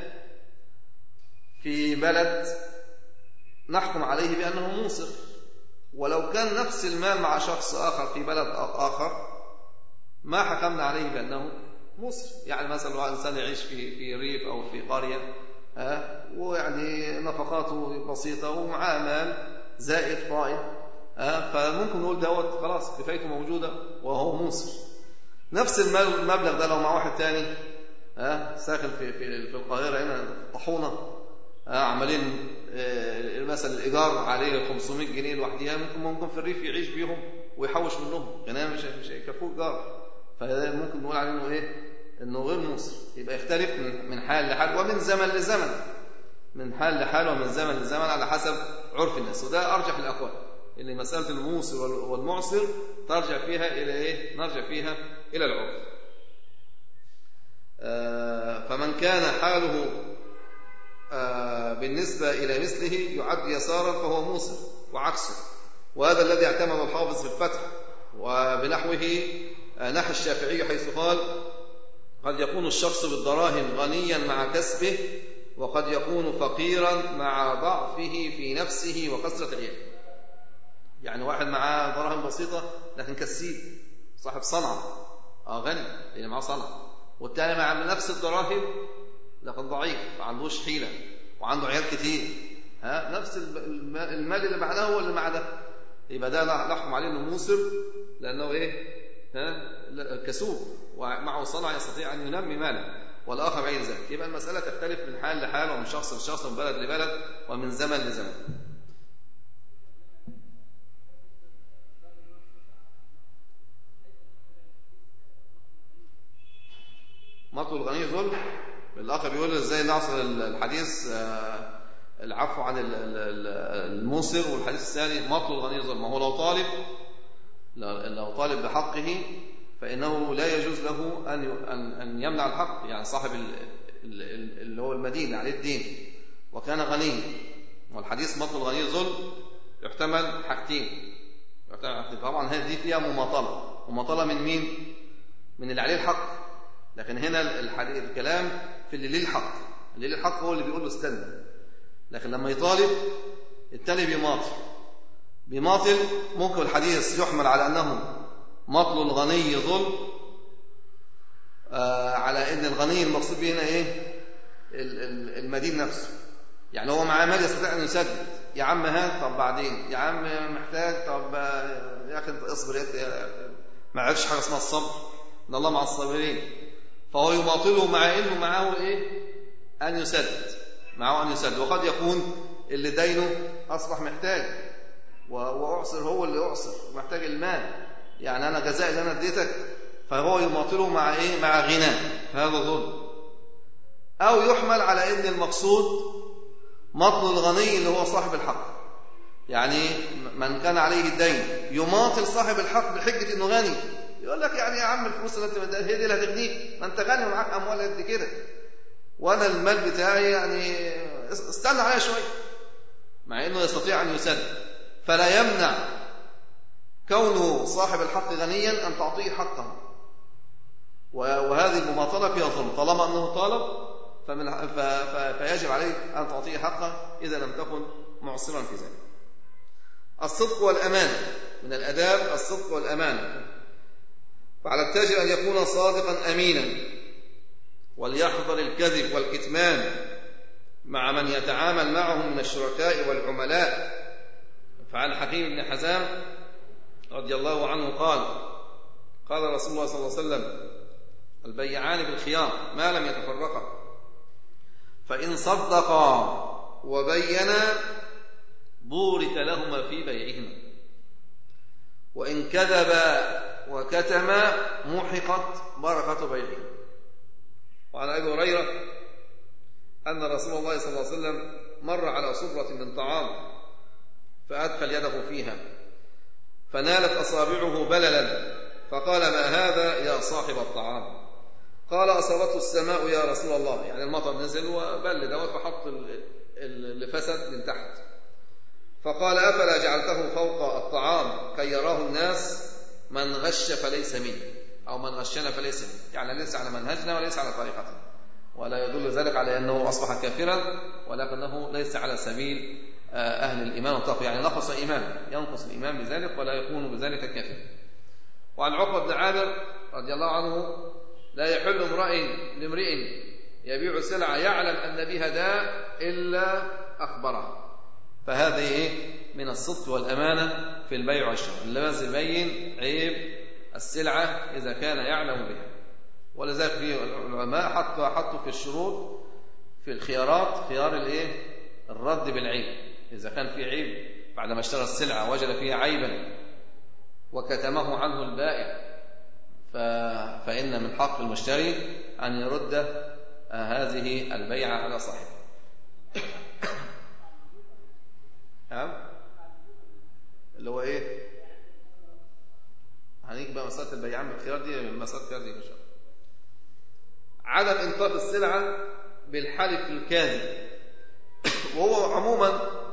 في بلد نحكم عليه بأنه موسر، ولو كان نفس المال مع شخص آخر في بلد آخر ما حكمنا عليه بأنه موسر. يعني مثلا لو إنسان يعيش في في ريف أو في قرية ها ويعني نفقاته بسيطة ومعاه مال زائد فائض، ها فممكن نقول دوت خلاص كفايته موجودة وهو موسر. نفس المال المبلغ ده لو مع واحد تاني ها ساكن في في في القاهرة هنا طحونة، عمالين مثلا الإيجار عليه خمسمائة جنيه لوحدها، ممكن ممكن في الريف يعيش بيهم ويحوش منهم، غناه مش مش هيكفوه إيجار، فممكن نقول عليه إنه إيه إنه غير موسر. يبقى يختلف من حال لحال ومن زمن لزمن، من حال لحال ومن زمن لزمن على حسب عرف الناس، وده أرجح الأقوال، إن مسألة الموسر والمعسر ترجع فيها إلى إيه؟ نرجع فيها إلى العرف. فمن كان حاله بالنسبة إلى مثله يعد يسارا فهو موسر وعكسه، وهذا الذي اعتمد الحافظ في الفتح وبنحوه نحى الشافعي حيث قال قد يكون الشخص بالدراهم غنيا مع كسبه، وقد يكون فقيرا مع ضعفه في نفسه وكثرة عياله. يعني واحد معاه دراهم بسيطة لكن كسيب صاحب صنعة آه غني اللي معاه صنعة، والتاني مع نفس الدراهم لكن ضعيف ما عندوش حيلة وعنده عيال كتير، ها نفس المال اللي معاه هو اللي معاه ده، يبقى ده نحكم عليه انه موسر لانه ايه ها كسوب ومعه صنعة يستطيع ان ينمي ماله، والاخر غير ذلك. يبقى المسألة تختلف من حال لحال ومن شخص لشخص ومن بلد لبلد ومن زمن لزمن. مطل الغني ظلم. الآخر بيقول ازاي نعصر الحديث العفو عن الموسر، والحديث الثاني مطل الغني ظلم. ما هو لو طالب لو طالب بحقه فإنه لا يجوز له أن أن يمنع الحق، يعني صاحب اللي هو المدين عليه الدين وكان غني، والحديث مطل الغني ظلم يحتمل حاجتين، يحتمل حاجتين. طبعا هذه فيها مماطلة، مماطلة من مين؟ من اللي عليه الحق، لكن هنا الحديث الكلام في اللي ليه الحق، اللي ليه الحق هو اللي بيقول له استنى، لكن لما يطالب التاني بيماطل بيماطل ممكن الحديث يحمل على أنه مطل الغني ظلم، آه على أن الغني المقصود به هنا إيه المدين نفسه، يعني هو معاه مال يستطيع أن يسدد، يا عم هات طب بعدين، يا عم محتاج طب يا أخي اصبر، ما عرفش حاجة اسمها الصبر إن الله مع الصابرين، فهو يماطله مع إنه معه إيه أن يسدد، معه أن يسدد. وقد يكون اللي دينه أصبح محتاج وأعصر، هو اللي أعصر محتاج المال، يعني أنا جزاء اللي أنا اديتك، فهو يماطله مع إيه مع غنى، فهذا ظلم. أو يحمل على أن المقصود مطل الغني اللي هو صاحب الحق، يعني من كان عليه الدين يماطل صاحب الحق بحجة أنه غني، يقول لك يعني يا عم الفلوس اللي انت مديها هي دي اللي هتغنيك، ما انت غني ومعاك اموال قد كده، وانا المال بتاعي يعني استنى عليا شويه، مع انه يستطيع ان يسدد. فلا يمنع كونه صاحب الحق غنيا ان تعطيه حقه، وهذه المماطله فيها ظلم، طالما انه طالب فمن فيجب عليه ان تعطيه حقه اذا لم تكن معصرا في ذلك. الصدق والامانه، من الاداب الصدق والامانه، فعلى التاجر أن يكون صادقا أمينا، وليحذر الكذب والكتمان مع من يتعامل معهم من الشركاء والعملاء. فعن حكيم بن حزام رضي الله عنه قال قال رسول الله صلى الله عليه وسلم: البيعان بالخيار ما لم يتفرقا، فإن صدقا وبينا بورك لهما في بيعهما، وإن كذبا وكتم محقت بركة بيعه. وعن أبي هريرة أن رسول الله صلى الله عليه وسلم مر على صبرة من طعام فأدخل يده فيها فنالت أصابعه بللا، فقال: ما هذا يا صاحب الطعام؟ قال: أصابته السماء يا رسول الله، يعني المطر نزل وبل دوت فحط اللي فسد من تحت. فقال: أفلا جعلته فوق الطعام كي يراه الناس؟ من غش فليس منه، أو من غشنا فليس منه، يعني ليس على منهجنا وليس على طريقتنا، ولا يدل ذلك على أنه أصبح كافرا، ولكنه ليس على سبيل أهل الإيمان والتقوى، يعني نقص إيمانه، ينقص الإيمان بذلك ولا يكون بذلك كافرا. وعن عقبة بن عامر رضي الله عنه: لا يحل امرئ لامرئ يبيع سلعة يعلم أن بها داء إلا أخبره. فهذه من الصدق والأمانة في البيع والشراء، لازم يبين عيب السلعة إذا كان يعلم بها. ولذلك في العلماء حطوا حطوا في الشروط في الخيارات خيار الايه الرد بالعيب، إذا كان في عيب بعد ما اشترى السلعة وجد فيها عيبا وكتمه عنه البائع، فإن من حق المشتري أن يرد هذه البيعة على صاحبه. اللي هو ايه؟ هنيجي بقى مسألة البيعان بالخيار دي، مسألة الخيار دي إن شاء الله. عدم إنفاق السلعة بالحلف الكاذب، وهو عموما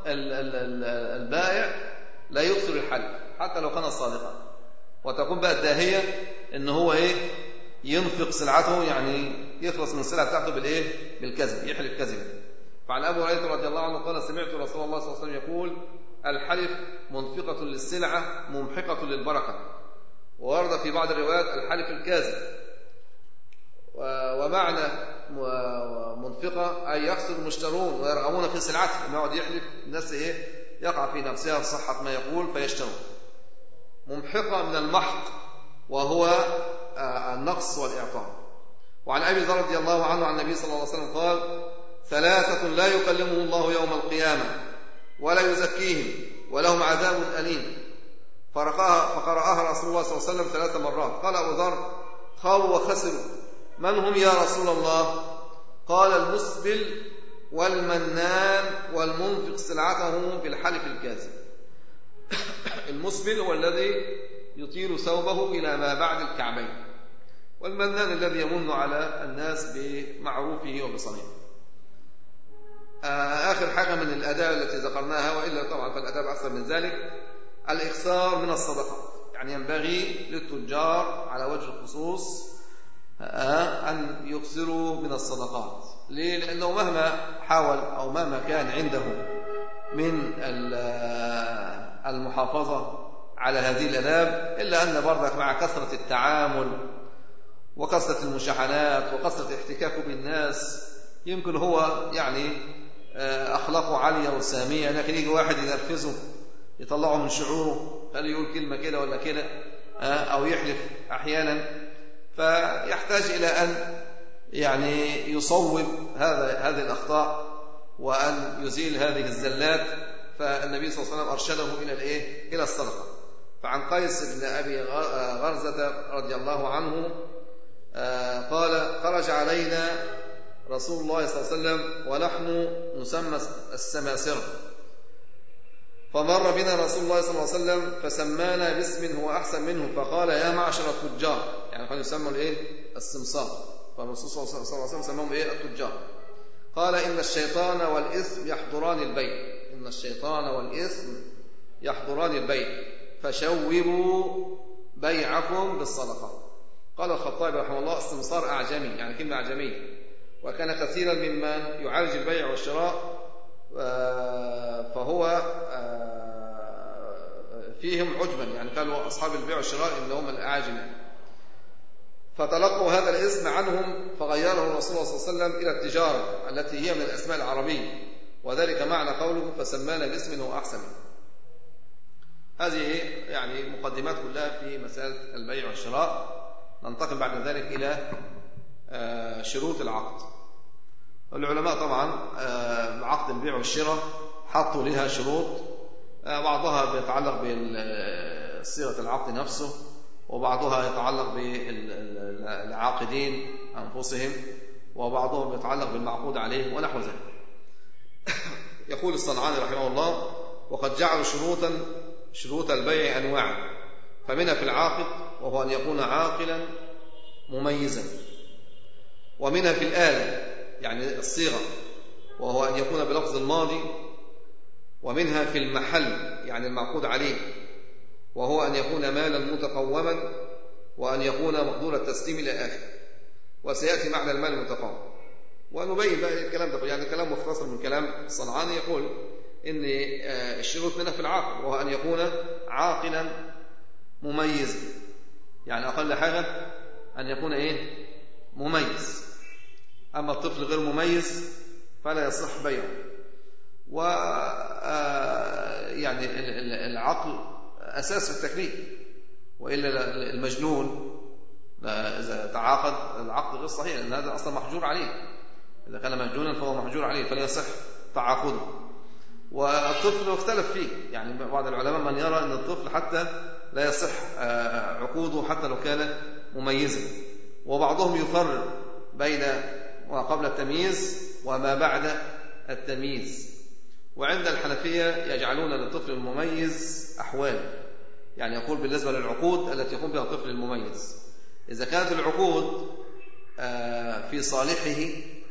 البائع لا يكثر الحلف حتى لو كان صادقا، وتكون بقى الداهية إن هو إيه؟ ينفق سلعته، يعني يخلص من السلعة بتاعته بالإيه؟ بالكذب، يحلف كذبا. فعن أبي هريرة رضي الله عنه قال: سمعت رسول الله صلى الله عليه وسلم يقول: الحلف منفقة للسلعة ممحقة للبركة. وورد في بعض الروايات الحلف الكاذب. ومعنى منفقة أي يخسر المشترون ويرغبون في سلعته، ما يقعد يحلف الناس إيه؟ يقع في نفسها صحة ما يقول فيشترون. ممحقة من المحق وهو النقص والإعطاء. وعن أبي ذر رضي الله عنه عن النبي صلى الله عليه وسلم قال: ثلاثة لا يكلمهم الله يوم القيامة ولا يزكيهم ولهم عذاب أليم. فقرأها رسول الله صلى الله عليه وسلم ثلاث مرات. قال أبو ذر: خابوا وخسروا. من هم يا رسول الله؟ قال: المسبل والمنان والمنفق سلعته بالحلف الكاذب. المسبل هو الذي يطيل ثوبه إلى ما بعد الكعبين، والمنان الذي يمن على الناس بمعروفه وبصنيعه. آخر حاجة من الآداب التي ذكرناها، وإلا طبعا فالآداب أكثر من ذلك، الإكثار من الصدقات. يعني ينبغي للتجار على وجه الخصوص أن يكثروا من الصدقات. ليه؟ لأنه مهما حاول أو مهما كان عنده من المحافظة على هذه الآداب، إلا أن برضك مع كثرة التعامل وكثرة المشاحنات وكثرة احتكاكه بالناس يمكن هو يعني أخلاقه عالية وسامية، لكن يجي واحد ينرفزه يطلعه من شعوره، هل يقول كلمة كده ولا كده، أو يحلف أحيانا، فيحتاج إلى أن يعني يصوب هذا هذه الأخطاء وأن يزيل هذه الزلات. فالنبي صلى الله عليه وسلم أرشده إلى الإيه؟ إلى الصدقة. فعن قيس بن أبي غرزة رضي الله عنه قال: خرج علينا رسول الله صلى الله عليه وسلم ونحن نسمى السماسرة، فمر بنا رسول الله صلى الله عليه وسلم فسمانا باسم هو أحسن منه، فقال يا معشر التجار، يعني كانوا يسموا الإيه؟ السمسار، فالرسول صلى الله عليه وسلم سماهم إيه؟ التجار. قال إن الشيطان والإثم يحضران البيع، إن الشيطان والإثم يحضران البيع فشوبوا بيعكم بالصدقة. قال الخطابي رحمه الله السمسار أعجمي، يعني كلمة أعجمية، وكان كثيرا ممن يعالج البيع والشراء فهو فيهم عجبا، يعني قالوا أصحاب البيع والشراء إن هم الأعاجم، فتلقوا هذا الاسم عنهم فغيره الرسول صلى الله عليه وسلم إلى التجارة التي هي من الأسماء العربية، وذلك معنى قوله فسمانا باسم هو أحسن. هذه يعني مقدمات كلها في مسألة البيع والشراء. ننتقل بعد ذلك إلى شروط العقد. العلماء طبعا عقد البيع والشراء حطوا لها شروط، بعضها بيتعلق بصيغة العقد نفسه، وبعضها يتعلق بالعاقدين أنفسهم، وبعضهم يتعلق بالمعقود عليه ونحو ذلك. يقول الصنعاني رحمه الله وقد جعلوا شروطا شروط البيع أنواعا، فمنها في العاقد وهو أن يكون عاقلا مميزا، ومنها في الآلة يعني الصيغة وهو أن يكون بلفظ الماضي، ومنها في المحل يعني المعقود عليه وهو أن يكون مالا متقوما وأن يكون مقدور التسليم إلى آخر، وسيأتي معنى المال المتقوم ونبين بقى الكلام ده، يعني كلام مختصر من كلام الصنعاني. يقول إن الشروط منها في العقد وهو أن يكون عاقلا مميزا، يعني أقل حاجة أن يكون إيه؟ مميز. أما الطفل غير مميز فلا يصح بيعه. و يعني العقل أساس في التكليف، وإلا المجنون إذا تعاقد العقد غير صحيح، لأن هذا أصلا محجور عليه، إذا كان مجنونا فهو محجور عليه فلا يصح تعاقده. والطفل اختلف فيه، يعني بعض العلماء من يرى أن الطفل حتى لا يصح عقوده حتى لو كان مميزا، وبعضهم يفرق بين ما قبل التمييز وما بعد التمييز. وعند الحنفية يجعلون للطفل المميز أحوال، يعني يقول بالنسبة للعقود التي يقوم بها الطفل المميز، إذا كانت العقود في صالحه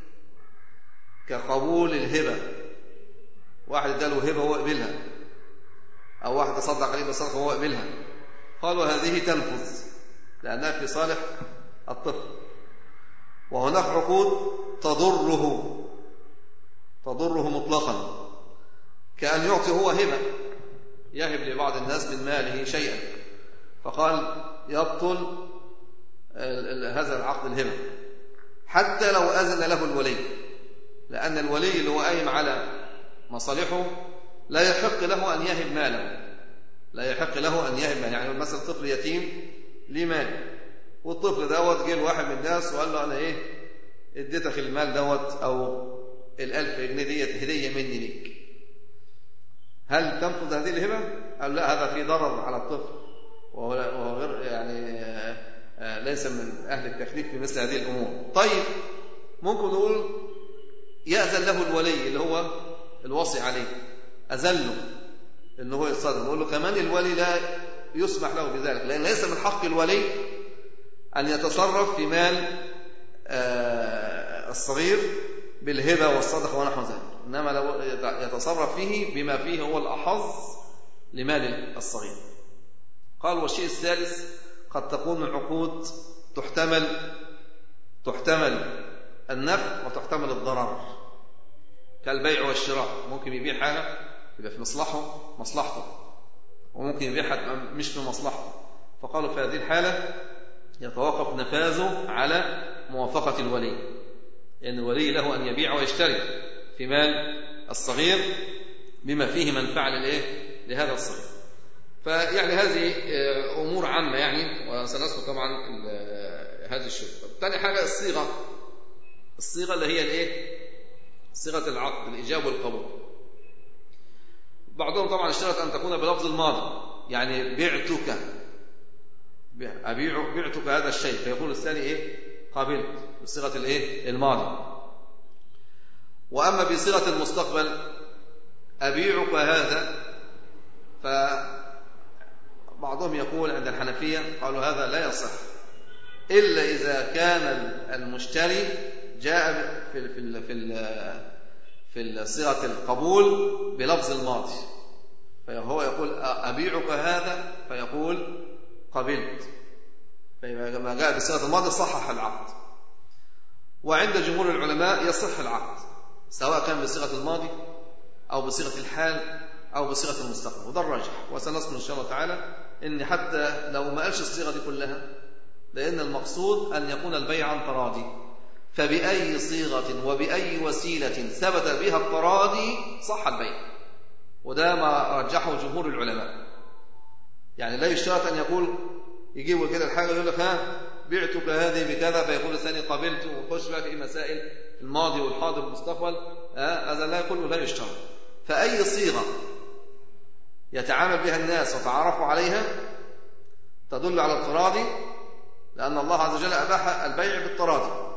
كقبول الهبة، واحد اداله هبة وهو قبلها، أو واحد تصدق عليه بصدقة وهو قبلها، قالوا هذه تنفذ لأنها في صالح الطفل. وهناك عقود تضره تضره مطلقا، كأن يعطي هو هبة، يهب لبعض الناس من ماله شيئا، فقال يبطل هذا العقد الهبة حتى لو أذن له الولي، لأن الولي اللي هو قايم على مصالحه لا يحق له أن يهب ماله، لا يحق له أن يهب ماله. يعني مثلا طفل يتيم ليه مال، والطفل دوت جه لواحد من الناس وقال له أنا إيه اديتك المال دوت أو الألف جنيه ديت هدية مني ليك، هل تنفذ هذه الهبة؟ قال لا، هذا في ضرر على الطفل وهو غير يعني ليس من أهل التكليف في مثل هذه الأمور. طيب ممكن نقول يأذن له الولي اللي هو الوصي عليه، أذله إنه هو يتصدر، نقول له كمان الولي لا يسمح له بذلك، لأن ليس من حق الولي أن يتصرف في مال الصغير بالهبة والصدقة ونحو ذلك، إنما لو يتصرف فيه بما فيه هو الأحظ لمال الصغير. قال والشيء الثالث قد تكون العقود تحتمل تحتمل النفع وتحتمل الضرر، كالبيع والشراء، ممكن يبيع حاجة يبقى في مصلحه مصلحته، وممكن يبيعها مش في مصلحته، فقالوا في هذه الحالة يتوقف نفاذه على موافقة الولي، لأن الولي له أن يبيع ويشتري في مال الصغير بما فيه منفعة للإيه؟ لهذا الصغير. فيعني هذه أمور عامة يعني، وسنذكر طبعا هذه الشروط. ثاني حاجة الصيغة، الصيغة اللي هي الإيه؟ صيغة العقد، الإيجاب والقبول. بعضهم طبعا اشترط أن تكون بلفظ الماضي، يعني بعتك، أبيع بعتك هذا الشيء، فيقول الثاني إيه؟ قابلت، بصيغة الإيه؟ الماضي. وأما بصيغة المستقبل أبيعك هذا، فبعضهم يقول عند الحنفية قالوا هذا لا يصح إلا إذا كان المشتري جاء في في في في صيغة القبول بلفظ الماضي، فهو يقول أبيعك هذا فيقول قبلت، فلما جاء بصيغة الماضي صحح العقد. وعند جمهور العلماء يصح العقد سواء كان بصيغة الماضي أو بصيغة الحال أو بصيغة المستقبل، وده الراجح. وسنصبر إن شاء الله تعالى إن حتى لو ما قالش الصيغة دي كلها، لأن المقصود أن يكون البيع عن تراضي، فبأي صيغة وبأي وسيلة ثبت بها التراضي صح البيع، وده ما رجحه جمهور العلماء. يعني لا يشترط أن يقول يجيبوا كده الحاجة يقول لك ها بعتك هذه بكذا فيقول الثاني قبلت، وخش بقى في مسائل الماضي والحاضر والمستقبل، هذا لا كله لا يشترط. فأي صيغة يتعامل بها الناس وتعارفوا عليها تدل على التراضي، لأن الله عز وجل أباح البيع بالتراضي.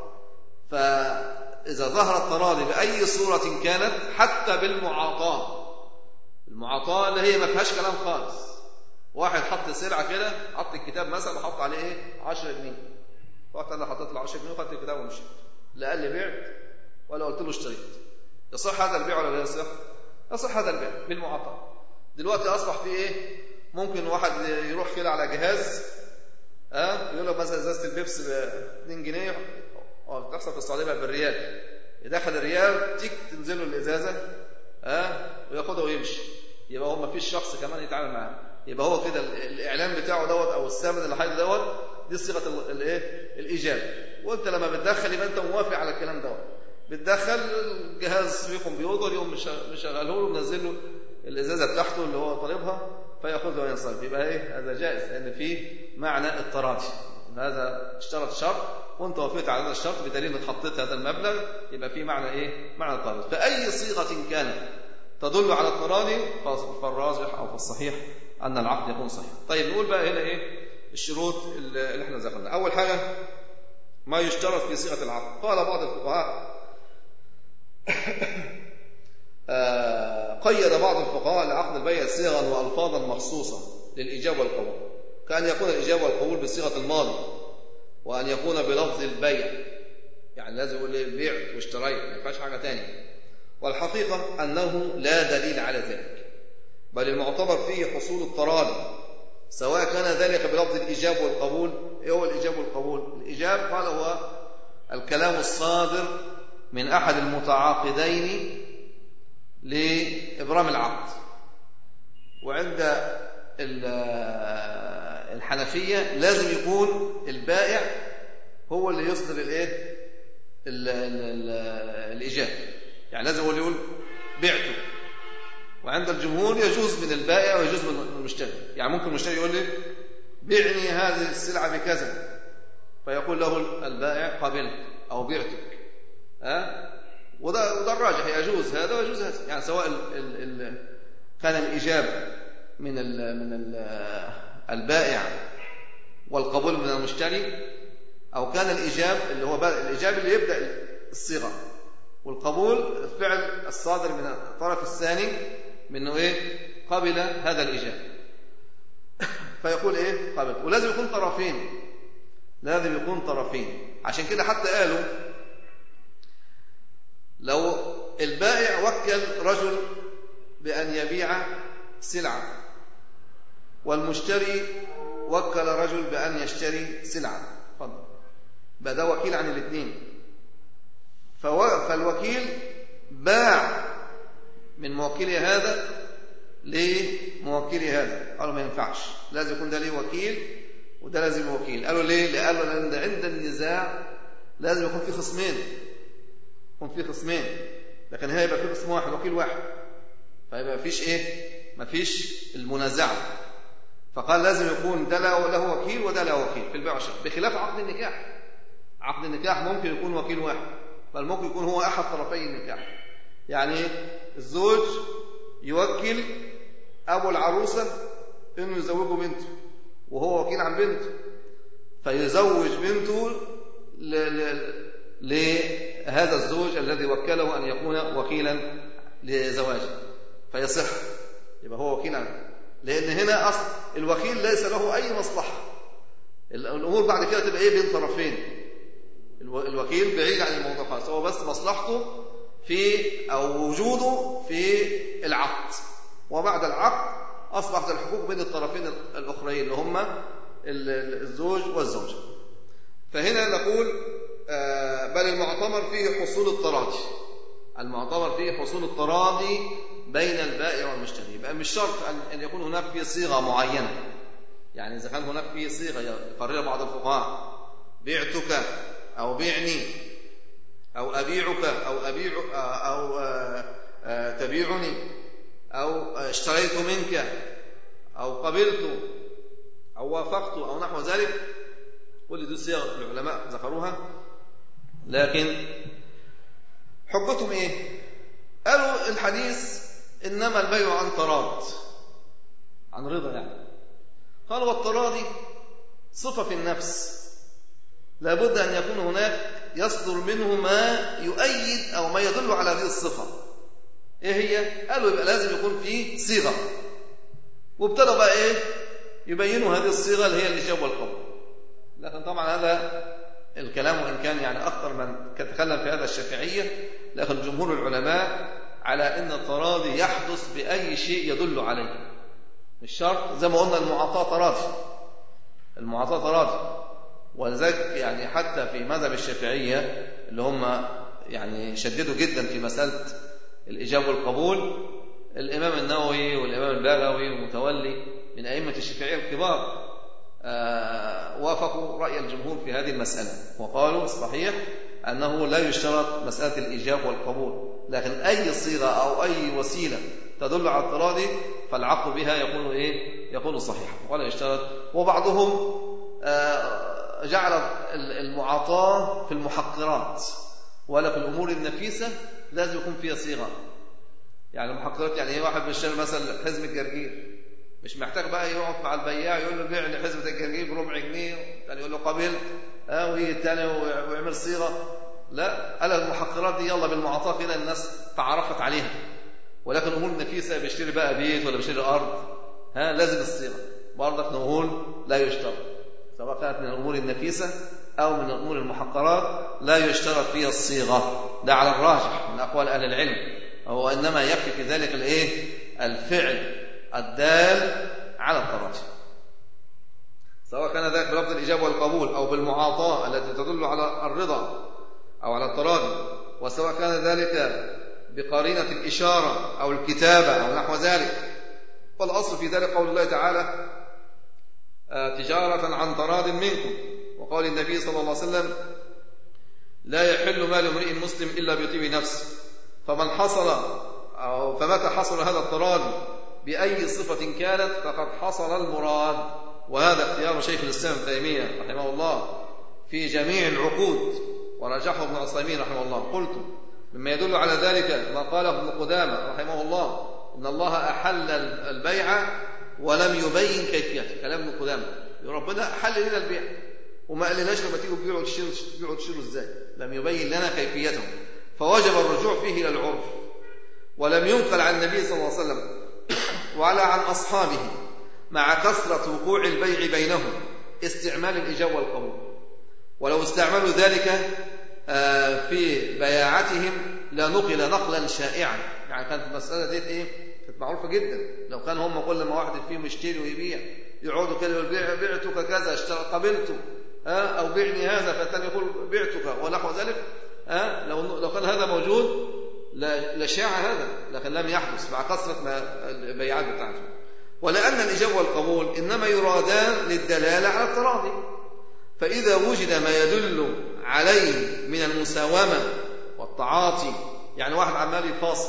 فإذا ظهر التراضي بأي صورة كانت، حتى بالمعاطاة، المعاطاة اللي هي ما فيهاش كلام خالص، واحد حط سلعة كده، حط الكتاب مثلا وحط عليه ايه عشرة جنيه، وقت انا حطيت له عشرة جنيه وخدت الكتاب ومشيت، لا قال لي بعت ولا قلت له اشتريت. يصح هذا البيع ولا لا يصح؟ يصح هذا البيع بالمعاطاة. دلوقتي اصبح في ايه، ممكن واحد يروح كده على جهاز اه يقول له مثلا ازازه البيبس ب اتنين جنيه، اه بتحصل في السعوديه بقى بالريال، يدخل الريال تيك تنزل له الازازه اه وياخدها ويمشي، يبقى هو ما فيش شخص كمان يتعامل معاه، يبقى هو كده الاعلان بتاعه دوت او الثمن اللي حاجه دوت دي صيغه الايه الايجاب. وانت لما بتدخل يبقى انت موافق على الكلام دوت، بتدخل الجهاز في كمبيوتر يوم مشغله له ومنزل له الازازه بتاعته اللي هو طالبها فياخذها وينصرف، يبقى ايه هذا جائز، لان فيه معنى التراضي. هذا اشترط شرط وانت وافقت على هذا الشرط بدليل انك حطيت هذا المبلغ، يبقى فيه معنى ايه معنى التراضي. فاي صيغه كانت تدل على التراضي فالراجح او فالصحيح أن العقد يكون صحيح. طيب نقول بقى هنا إيه الشروط اللي احنا ذكرناها. أول حاجة ما يشترط في صيغة العقد. قال بعض الفقهاء قيد بعض الفقهاء لعقد البيع صيغا وألفاظا مخصوصة للإجابة والقبول، كأن يكون الإجابة والقبول بصيغة الماضي، وأن يكون بلفظ البيع، يعني لازم يقول لي بعت واشتريت، ما ينفعش حاجة تانية. والحقيقة أنه لا دليل على ذلك، بل المعتبر فيه حصول التراضي، سواء كان ذلك بلفظ الإجاب والقبول. إيه هو الإجاب والقبول؟ الإجاب قال هو الكلام الصادر من أحد المتعاقدين لإبرام العقد، وعند الحنفية لازم يكون البائع هو اللي يصدر الإيه الإجاب، يعني لازم هو اللي يقول بعته. وعند الجمهور يجوز من البائع ويجوز من المشتري، يعني ممكن المشتري يقول لي بعني هذه السلعة بكذا، فيقول له البائع قبلت أو بعتك، ها وده وده الراجح، يجوز هذا ويجوز هذا، يعني سواء ال ال ال كان الإجابة من ال من ال البائع والقبول من المشتري، أو كان الإجاب اللي هو الإجاب اللي يبدأ الصيغة، والقبول الفعل الصادر من الطرف الثاني منه ايه قبل هذا الإجابة، فيقول ايه قبل. ولازم يكون طرفين، لازم يكون طرفين. عشان كده حتى قالوا لو البائع وكل رجل بأن يبيع سلعة، والمشتري وكل رجل بأن يشتري سلعة، فضل بقى ده وكيل عن الاثنين، فالوكيل باع من موكلي هذا لموكلي هذا، قالوا ما ينفعش، لازم يكون ده ليه وكيل وده لازم وكيل. قالوا ليه؟ لأنه عند عند النزاع لازم يكون في خصمين، يكون في خصمين، لكن هنا يبقى في خصم واحد وكيل واحد، فيبقى مفيش ايه مفيش المنازعة. فقال لازم يكون ده له وكيل وده له وكيل في البيع والشراء، بخلاف عقد النكاح. عقد النكاح ممكن يكون وكيل واحد، بل ممكن يكون هو أحد طرفي النكاح. يعني الزوج يوكل أبو العروسة إنه يزوجه بنته، وهو وكيل عن بنته، فيزوج بنته هذا الزوج الذي وكله أن يكون وكيلا لزواجه فيصح، يبقى هو وكيل عنه، لأن هنا أصل الوكيل ليس له أي مصلحة. الأمور بعد كده تبقى إيه بين طرفين، الوكيل بعيد عن الموضوع خالص، هو بس مصلحته في أو وجوده في العقد، وبعد العقد أصبحت الحقوق بين الطرفين الأخرين اللي هما الزوج والزوجة. فهنا نقول بل المعتبر فيه حصول التراضي، المعتبر فيه حصول التراضي بين البائع والمشتري. يبقى مش شرط أن يكون هناك في صيغة معينة، يعني إذا كان هناك في صيغة يقررها بعض الفقهاء بعتك أو بعني أو أبيعك أو أبيع أو تبيعني أو اشتريت منك أو قبلت أو وافقت أو نحو ذلك، كل دي صيغ العلماء ذكروها، لكن حجتهم إيه؟ قالوا الحديث إنما البيع عن تراض، عن رضا يعني. قالوا والتراضي صفة في النفس، لابد أن يكون هناك يصدر منه ما يؤيد أو ما يدل على هذه الصفة. إيه هي؟ قالوا يبقى لازم يكون فيه صيغة، وابتدوا بقى إيه يبينوا هذه الصيغة اللي هي الإجابة والقبول. لكن طبعا هذا الكلام وإن كان يعني أكثر من تكلم في هذا الشافعية، لكن جمهور العلماء على أن التراضي يحدث بأي شيء يدل عليه، مش شرط. زي ما قلنا المعاطاة تراضي، المعاطاة تراضي، ولذلك يعني حتى في مذهب الشافعية اللي هم يعني شددوا جدا في مسألة الإجابة والقبول، الإمام النووي والإمام البغوي والمتولي من أئمة الشافعية الكبار آه وافقوا رأي الجمهور في هذه المسألة، وقالوا الصحيح أنه لا يشترط مسألة الإجابة والقبول، لكن أي صيغة أو أي وسيلة تدل على التراضي فالعقد بها يكون إيه؟ يكون صحيحا ولا يشترط. وبعضهم آه جعل المعاطاة في المحقرات، ولا في الأمور النفيسة لازم يكون فيها صيغة. يعني المحقرات يعني واحد بيشتري مثلا حزمة جرجير، مش محتاج بقى يقف مع البياع يقول له بيع لي حزمة الجرجير بربع جنيه، الثاني يقول له قبلت، اه ويجي الثاني ويعمل صيغة. لا، قال المحقرات دي يلا بالمعاطاة كده الناس تعرفت عليها. ولكن الأمور النفيسة بيشتري بقى بيت ولا بيشتري أرض، ها لازم الصيغة. برضك نقول لا يشترط، سواء كانت من الأمور النفيسة أو من الأمور المحقرات لا يشترط فيها الصيغة. ده على الراجح من أقوال أهل العلم، هو إنما يكفي في ذلك الإيه؟ الفعل الدال على التراضي، سواء كان ذلك بلفظ الإجابة والقبول أو بالمعاطاة التي تدل على الرضا أو على التراضي، وسواء كان ذلك بقرينة الإشارة أو الكتابة أو نحو ذلك. والأصل في ذلك قول الله تعالى تجارة عن تراض منكم، وقال النبي صلى الله عليه وسلم لا يحل مال امرئ مسلم إلا بطيب نفسه، فمن حصل أو فمتى حصل هذا التراضي بأي صفة كانت فقد حصل المراد. وهذا اختيار شيخ الإسلام ابن تيمية رحمه الله في جميع العقود، ورجحه ابن عثيمين رحمه الله. قلت مما يدل على ذلك ما قاله ابن قدامة رحمه الله إن الله أحل البيع ولم يبين كيفيته. كلام ابن قدامة، ربنا أحل لنا البيع وما قال لناش لما تيجوا تبيعوا تشتروا تبيعوا تشتروا ازاي، لم يبين لنا كيفيته، فوجب الرجوع فيه إلى العرف. ولم ينقل عن النبي صلى الله عليه وسلم وعلى عن أصحابه مع كثرة وقوع البيع بينهم استعمال الإجابة والقبول. ولو استعملوا ذلك في بياعتهم لنقل نقلا شائعا. يعني كانت المسألة دي ايه؟ كانت معروفة جدا. لو كان هم كل ما واحد فيهم يشتري ويبيع يقعدوا كده البيع بعتك كذا اشترى قبلته أو بعني هذا، فالثاني يقول بعتك ونحو ذلك. لو لو كان هذا موجود لشاع هذا، لكن لم يحدث مع كثرة البيعات بتاعته. ولأن الإجابة والقبول إنما يرادان للدلالة على التراضي، فإذا وجد ما يدل عليه من المساومة والتعاطي، يعني واحد عمال يفاصل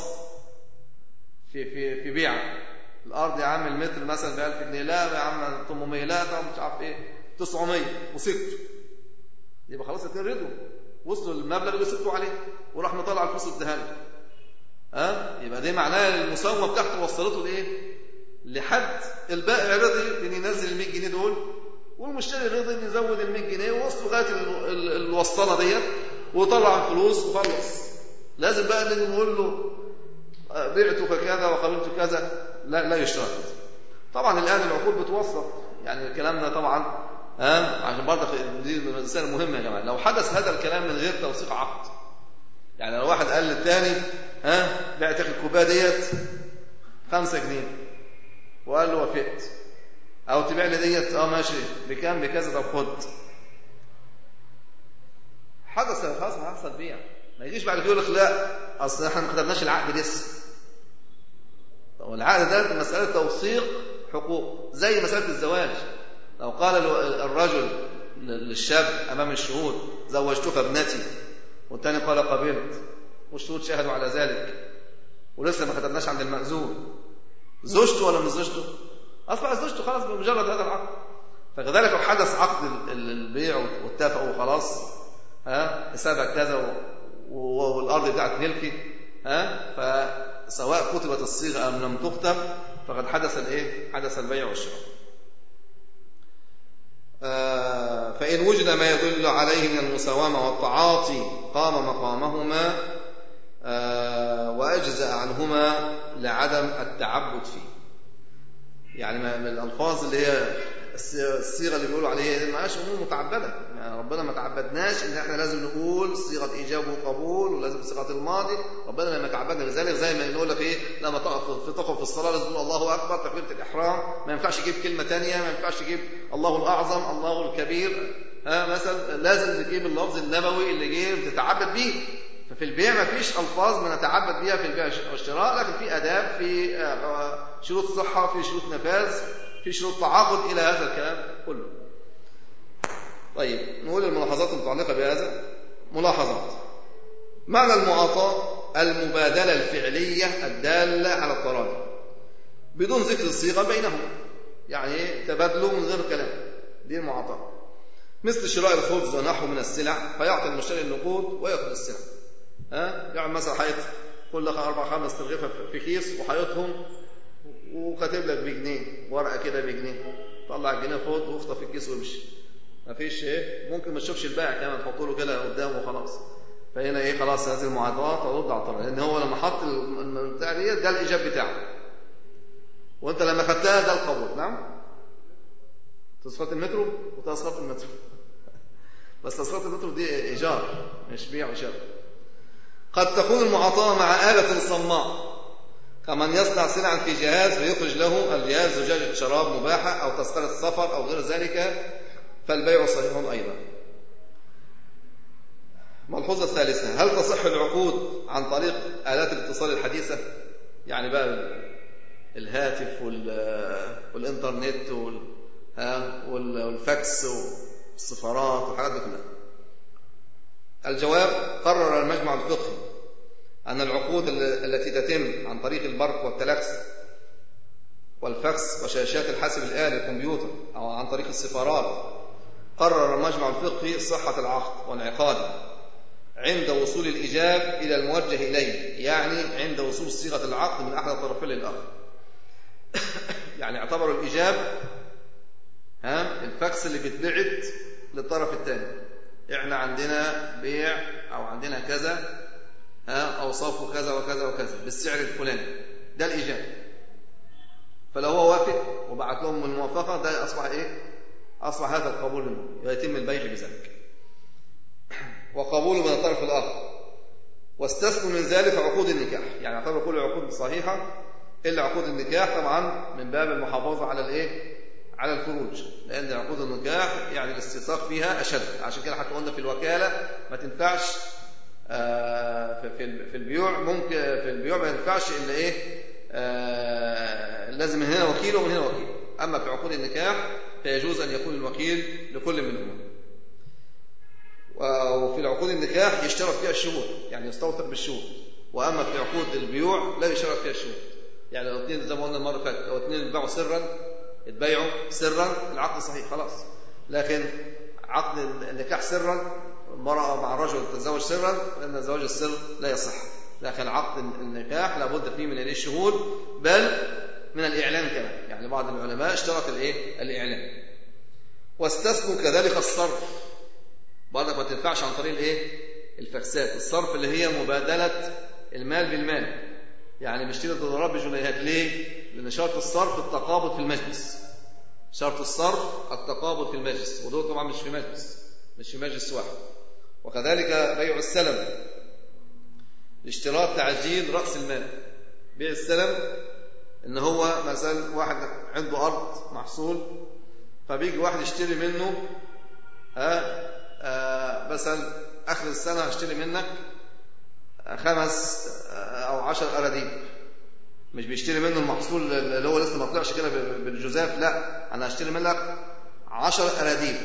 في في في بيع الأرض، يا عم المتر مثلا ب ألف جنيه، لا يا عم ثمانمية، لا مش عارف إيه تسعمية وستة، يبقى خلاص الاثنين رضوا وصلوا للمبلغ اللي سكتوا عليه وراح مطلع الفلوس اداها له. ها يبقى دي معناها المساومة بتاعته وصلته لإيه؟ لحد البائع رضي إن ينزل ال مية جنيه دول، والمشتري رضي إن يزود ال مية جنيه، ووصلوا لغاية الوصلة ديت، وطلع الفلوس وخلص. لازم بقى اللي نقول له بعتك كذا وقبلت كذا، لا لا يشترط. طبعا الآن العقود بتوثق، يعني الكلام ده طبعا ها عشان برضه دي مسألة مهمة يا جماعة. لو حدث هذا الكلام من غير توثيق عقد، يعني لو واحد قال للثاني ها بعتك الكوبايه ديت خمسة جنيه وقال له وافقت، او تبيع لي ديت اه ماشي بكام بكذا، طب خد، حدث خلاص هيحصل بيع. ما يجيش بعد كده يقول لك لا اصل احنا ما كتبناش العقد لسه. طب العقد ده مساله توثيق حقوق، زي مساله الزواج. لو قال الرجل للشاب امام الشهود زوجتك ابنتي، والثاني قال قبلت، والشهود شهدوا على ذلك، ولسه ما كتبناش عند المأذون، زوجته ولا مش زوجته؟ اصبح زوجته خلاص بمجرد هذا العقد. فكذلك لو حدث عقد البيع واتفقوا وخلاص ها حسابك كذا والارض بتاعت ملكي، ها فسواء كتبت الصيغه ام لم تكتب فقد حدث الايه؟ حدث البيع والشراء. آه فإن وجد ما يدل عليه من المساومة والتعاطي قام مقامهما آه وأجزأ عنهما لعدم التعبد فيه. يعني من الألفاظ اللي هي الصيغة اللي بيقولوا عليها ما هيش أمور متعبدة، يعني ربنا ما تعبدناش إن إحنا لازم نقول صيغة إيجاب وقبول ولازم صيغة الماضي. ربنا لما تعبدنا بذلك، زي ما نقول لك إيه لما تقف في تقف في الصلاة لازم تقول الله أكبر تكبيرة الإحرام، ما ينفعش تجيب كلمة تانية، ما ينفعش تجيب الله الأعظم الله الكبير، ها مثلا لازم تجيب اللفظ النبوي اللي جه تتعبد بيه. ففي البيع ما فيش ألفاظ بنتعبد بيها في البيع والشراء، لكن في آداب، في شروط صحة، في شروط نفاذ، في شروط تعاقد إلى هذا الكلام كله. طيب نقول الملاحظات المتعلقة بهذا. ملاحظات: معنى المعاطاة المبادلة الفعلية الدالة على التراضي بدون ذكر الصيغة بينهم، يعني تبادلوا من غير كلام، دي المعاطاة. مثل شراء الخبز ونحو من السلع، فيعطي المشتري النقود ويأخذ السلع. ها يعني مثلا حيط كل أربع خمس ترغيفة في كيس وحيطهم وكاتب لك بجنيه، ورقة كده بجنيه، طلع الجنيه خد واخطف في الكيس وامشي. مفيش ايه، ممكن ما تشوفش البائع كمان، تحط له كده قدامه وخلاص. فهنا ايه خلاص هذه المعاطاة ترد على الطرف، لان هو لما حط البتاع دي ده الايجاب بتاعه، وانت لما خدتها ده القبول. نعم تذكرة المترو وتذكرة المترو بس تذكرة المترو دي ايجار مش بيع وشراء. قد تكون المعاطاة مع آلة صماء، كمن يصنع سلعا في جهاز فيخرج له الجهاز زجاجة شراب مباحة أو تذكرة سفر أو غير ذلك، فالبيع صحيح أيضا. ملحوظة الثالثة: هل تصح العقود عن طريق آلات الاتصال الحديثة؟ يعني بقى الهاتف والإنترنت والفاكس والسفارات والحاجات دي كلها. الجواب: قرر المجمع الفقهي أن العقود التي تتم عن طريق البرق والتلفز والفاكس وشاشات الحاسب الآلي الكمبيوتر أو عن طريق السفارات، قرر المجمع الفقهي صحة العقد وانعقاده عند وصول الإيجاب إلى الموجه إليه، يعني عند وصول صيغة العقد من أحد الطرفين للآخر. يعني اعتبروا الإيجاب ها الفاكس اللي بيتبعت للطرف الثاني، إحنا عندنا بيع أو عندنا كذا ها أوصافه كذا وكذا وكذا بالسعر الفلاني، ده الإيجاب. فلو هو وافق وبعت لهم الموافقة، ده أصبح إيه؟ أصبح هذا القبول منه، ويتم البيع بذلك. وقبوله من الطرف الآخر. واستثنوا من ذلك عقود النكاح، يعني اعتبروا كل العقود صحيحة إلا عقود النكاح، طبعا من باب المحافظة على الإيه؟ على الفروج، لأن عقود النكاح يعني الاستيثاق فيها أشد. عشان كده حتى قلنا في الوكالة ما تنفعش في البيوع، ممكن في البيوع ما ينفعش إلا إيه؟ لازم من هنا وكيل ومن هنا وكيل. أما في عقود النكاح فيجوز أن يكون الوكيل لكل منهما. وفي العقود النكاح يشترط فيها الشهود، يعني يستوثق بالشهود. وأما في عقود البيوع لا يشترط فيها الشهود، يعني لو اثنين زي ما قلنا المرة فاتت، لو اثنين يتباعوا سرا يتبايعوا سرا العقد صحيح خلاص. لكن عقد النكاح سرا، المرأة مع الرجل تتزوج سرا، لأن زواج السر لا يصح. لكن عقد النكاح لابد فيه من الشهود، بل من الإعلان كمان، يعني بعض العلماء اشترط الإيه؟ الإعلان. واستثنوا كذلك الصرف، برضك ما تنفعش عن طريق الإيه؟ الفكسات. الصرف اللي هي مبادلة المال بالمال، يعني بيشتري الدولارات بجنيهات. ليه؟ لأن شرط الصرف التقابض في المجلس. شرط الصرف التقابض في المجلس، ودول طبعا مش في مجلس، مش في مجلس واحد. وكذلك بيع السلم، اشتراط تعجيل رأس المال. بيع السلم ان هو مثلا واحد عنده ارض محصول، فبيجي واحد يشتري منه ها آه مثلا اخر السنه هشتري منك خمس او عشر اراضيب. مش بيشتري منه المحصول اللي هو لسه ما طلعش كده بالجزاف، لا، انا هشتري منك عشر اراضيب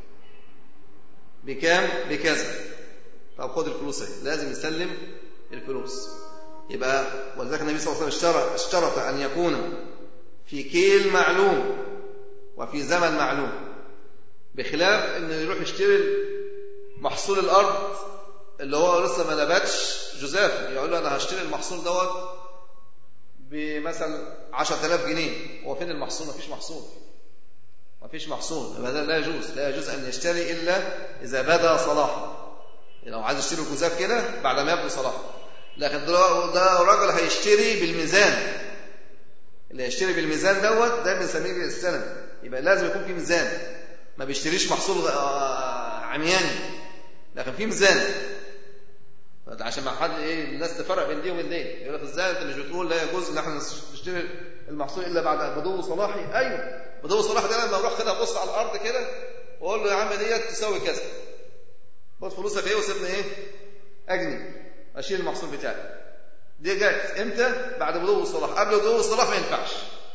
بكام؟ بكذا. طب خد الفلوس اهي، لازم يسلم الفلوس. يبقى ولذلك النبي صلى الله عليه وسلم اشترط, اشترط أن يكون في كيل معلوم وفي زمن معلوم، بخلاف أن يروح يشتري محصول الأرض اللي هو لسه ما نبتش جزاف، يقول له أنا هشتري المحصول دوت بمثلا عشرة آلاف جنيه. هو فين المحصول؟ ما فيش محصول، ما فيش محصول. هذا لا يجوز، لا يجوز أن يشتري إلا إذا بدا صلاحه. لو عايز يشتري الجزاف كده بعد ما يبدو صلاحه. لكن ده راجل هيشتري بالميزان، اللي هيشتري بالميزان دوت ده بنسميه بالسلم. يبقى لازم يكون في ميزان، ما بيشتريش محصول عمياني، لكن في ميزان عشان ما حد ايه الناس تفرق بين دي وبين دي. يقول لك ازاي انت مش بتقول لا يجوز ان احنا نشتري المحصول الا بعد بدو صلاحي؟ ايوه، بدو صلاحي ده لما اروح كده ابص على الارض كده واقول له يا عم ديت تساوي كذا، خد فلوسك ايه وسيبني ايه اجني اشيل المحصول بتاعي. دي جايز امتى؟ بعد بدو الصلاح. قبل بدو الصلاح ما ينفعش.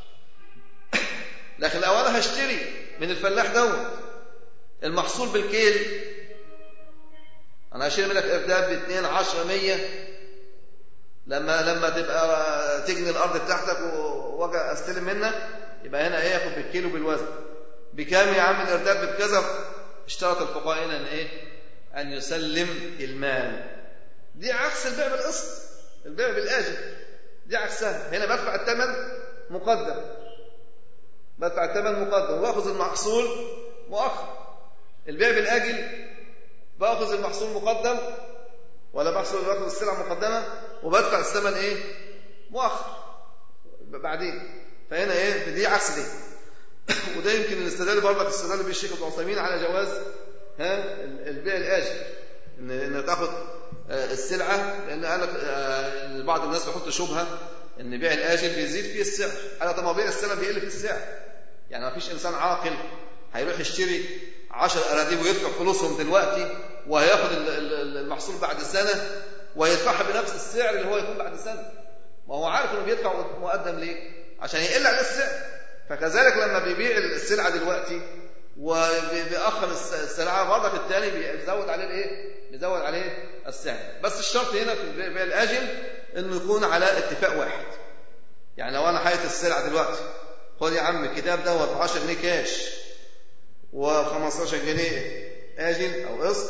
لكن لو انا هشتري من الفلاح دوت المحصول بالكيل، انا هشتري منك ارداب باثنين عشرة مية، لما لما تبقى تجني الارض بتاعتك واجي استلم منك، يبقى هنا ايه ياخد بالكيلو بالوزن. بكام يا عم الارداب؟ بكذا. اشترط الفقهاء هنا ان ايه؟ ان يسلم المال. دي عكس البيع بالقسط، البيع بالاجل دي عكسها. هنا بدفع الثمن مقدم، بدفع الثمن مقدم واخذ المحصول مؤخر. البيع بالاجل باخذ المحصول مقدم، ولا بحصل باخذ السلعه مقدمه وبدفع الثمن ايه؟ مؤخر بعدين. فهنا ايه؟ دي عكس دي. وده يمكن الاستدلال برضك استدلال بالشيخ ابن عثيمين على جواز ها البيع الاجل، ان ان تاخذ السلعه، لان قال بعض الناس بيحط شبهه ان بيع الاجل بيزيد فيه السعر. قال طب ما بيع السلم بيقل في السعر، يعني ما فيش انسان عاقل هيروح يشتري عشر اراضي ويدفع فلوسهم دلوقتي وهياخد المحصول بعد سنه ويدفعها بنفس السعر اللي هو يكون بعد سنه. ما هو عارف انه بيدفع مقدم ليه؟ عشان يقل عليه السعر. فكذلك لما بيبيع السلعه دلوقتي وبيأخر السلعه، برضك الثاني بيزود عليه الايه؟ بيزود عليه السعر. بس الشرط هنا في بيع الاجل انه يكون على اتفاق واحد. يعني لو انا حيت السلعه دلوقتي، خد يا عم الكتاب دوت ب عشرة جنيه كاش وخمستاشر جنيه اجل او قسط،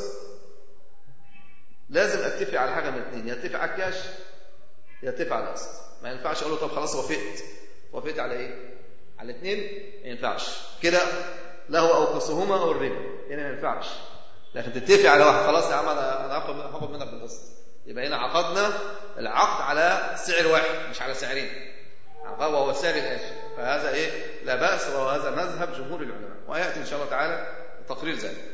لازم اتفق على حاجه من الاثنين، يا اتفق على الكاش يا اتفق على القسط. ما ينفعش اقول له طب خلاص وافقت. وافقت على ايه؟ على الاثنين؟ ما ينفعش كده. له اوقصهما او الربا، هنا ما ينفعش. لكن تتفق على واحد، خلاص يا عم انا انا هاخد هاخد منك بالقسط، يبقى هنا عقدنا العقد على سعر واحد مش على سعرين، وهو سعر الاجل. فهذا ايه؟ لا باس، وهذا مذهب جمهور العلماء، وياتي ان شاء الله تعالى تقرير ذلك.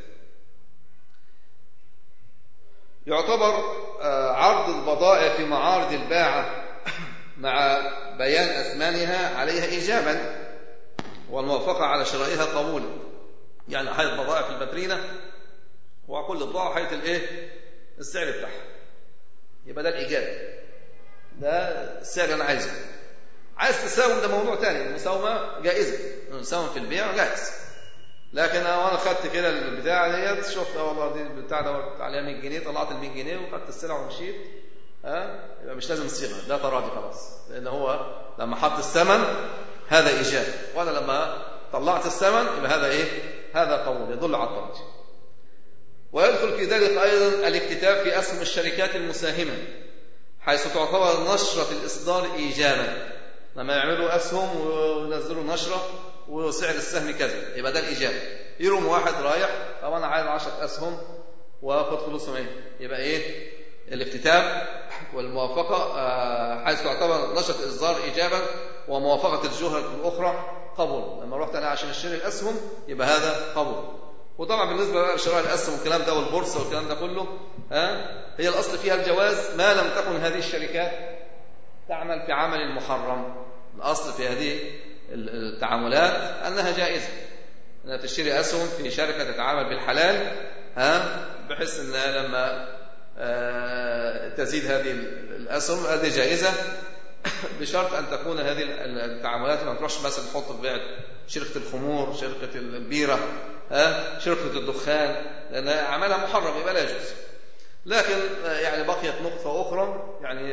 يعتبر عرض البضائع في معارض الباعة مع بيان أثمانها عليها إيجابا، والموافقة على شرائها قبولا. يعني حيث بضائع في البترينة وكل بضاعة حيث الإيه؟ السعر بتاعها، يبقى ده الإيجاب، ده السعر اللي أنا عايزه. عايز تساوم ده موضوع تاني، المساومة جائزة، المساومة في البيع جائز. لكن انا خدت كده البتاع ديت، شفت والله دي البتاع دوت عليها مية جنيه، طلعت ال مية جنيه وخدت السلعه ومشيت، ها يبقى مش لازم الصيغه، ده تراضي خلاص. لان هو لما حط الثمن هذا ايجاب، وانا لما طلعت الثمن يبقى هذا ايه؟ هذا قبول، يدل على التراضي. ويدخل في ذلك ايضا الاكتتاب في اسهم الشركات المساهمه، حيث تعتبر نشره الاصدار ايجابا. لما يعملوا اسهم وينزلوا نشره وسعر السهم كذا، يبقى ده الإيجاب. يروم واحد رايح طب أنا عايز عشرة أسهم وخد فلوسهم ايه، يبقى ايه الاكتتاب والموافقة حيث تعتبر نشرة الإصدار إيجابا وموافقة الجهة الأخرى قبول. لما رحت أنا عشان اشتري الأسهم يبقى هذا قبول. وطبعا بالنسبة لشراء الأسهم والكلام ده والبورصة والكلام ده كله ها هي الأصل فيها الجواز ما لم تكن هذه الشركات تعمل في عمل محرم. الأصل في هذه التعاملات أنها جائزة، أنها تشتري أسهم في شركة تتعامل بالحلال ها بحيث أنها لما تزيد هذه الأسهم هذه جائزة بشرط أن تكون هذه التعاملات ما تروحش مثلا تحط في بيع شركة الخمور، شركة البيرة، ها شركة الدخان، لأن عملها محرم يبقى لا يجوز. لكن يعني بقيت نقطة أخرى يعني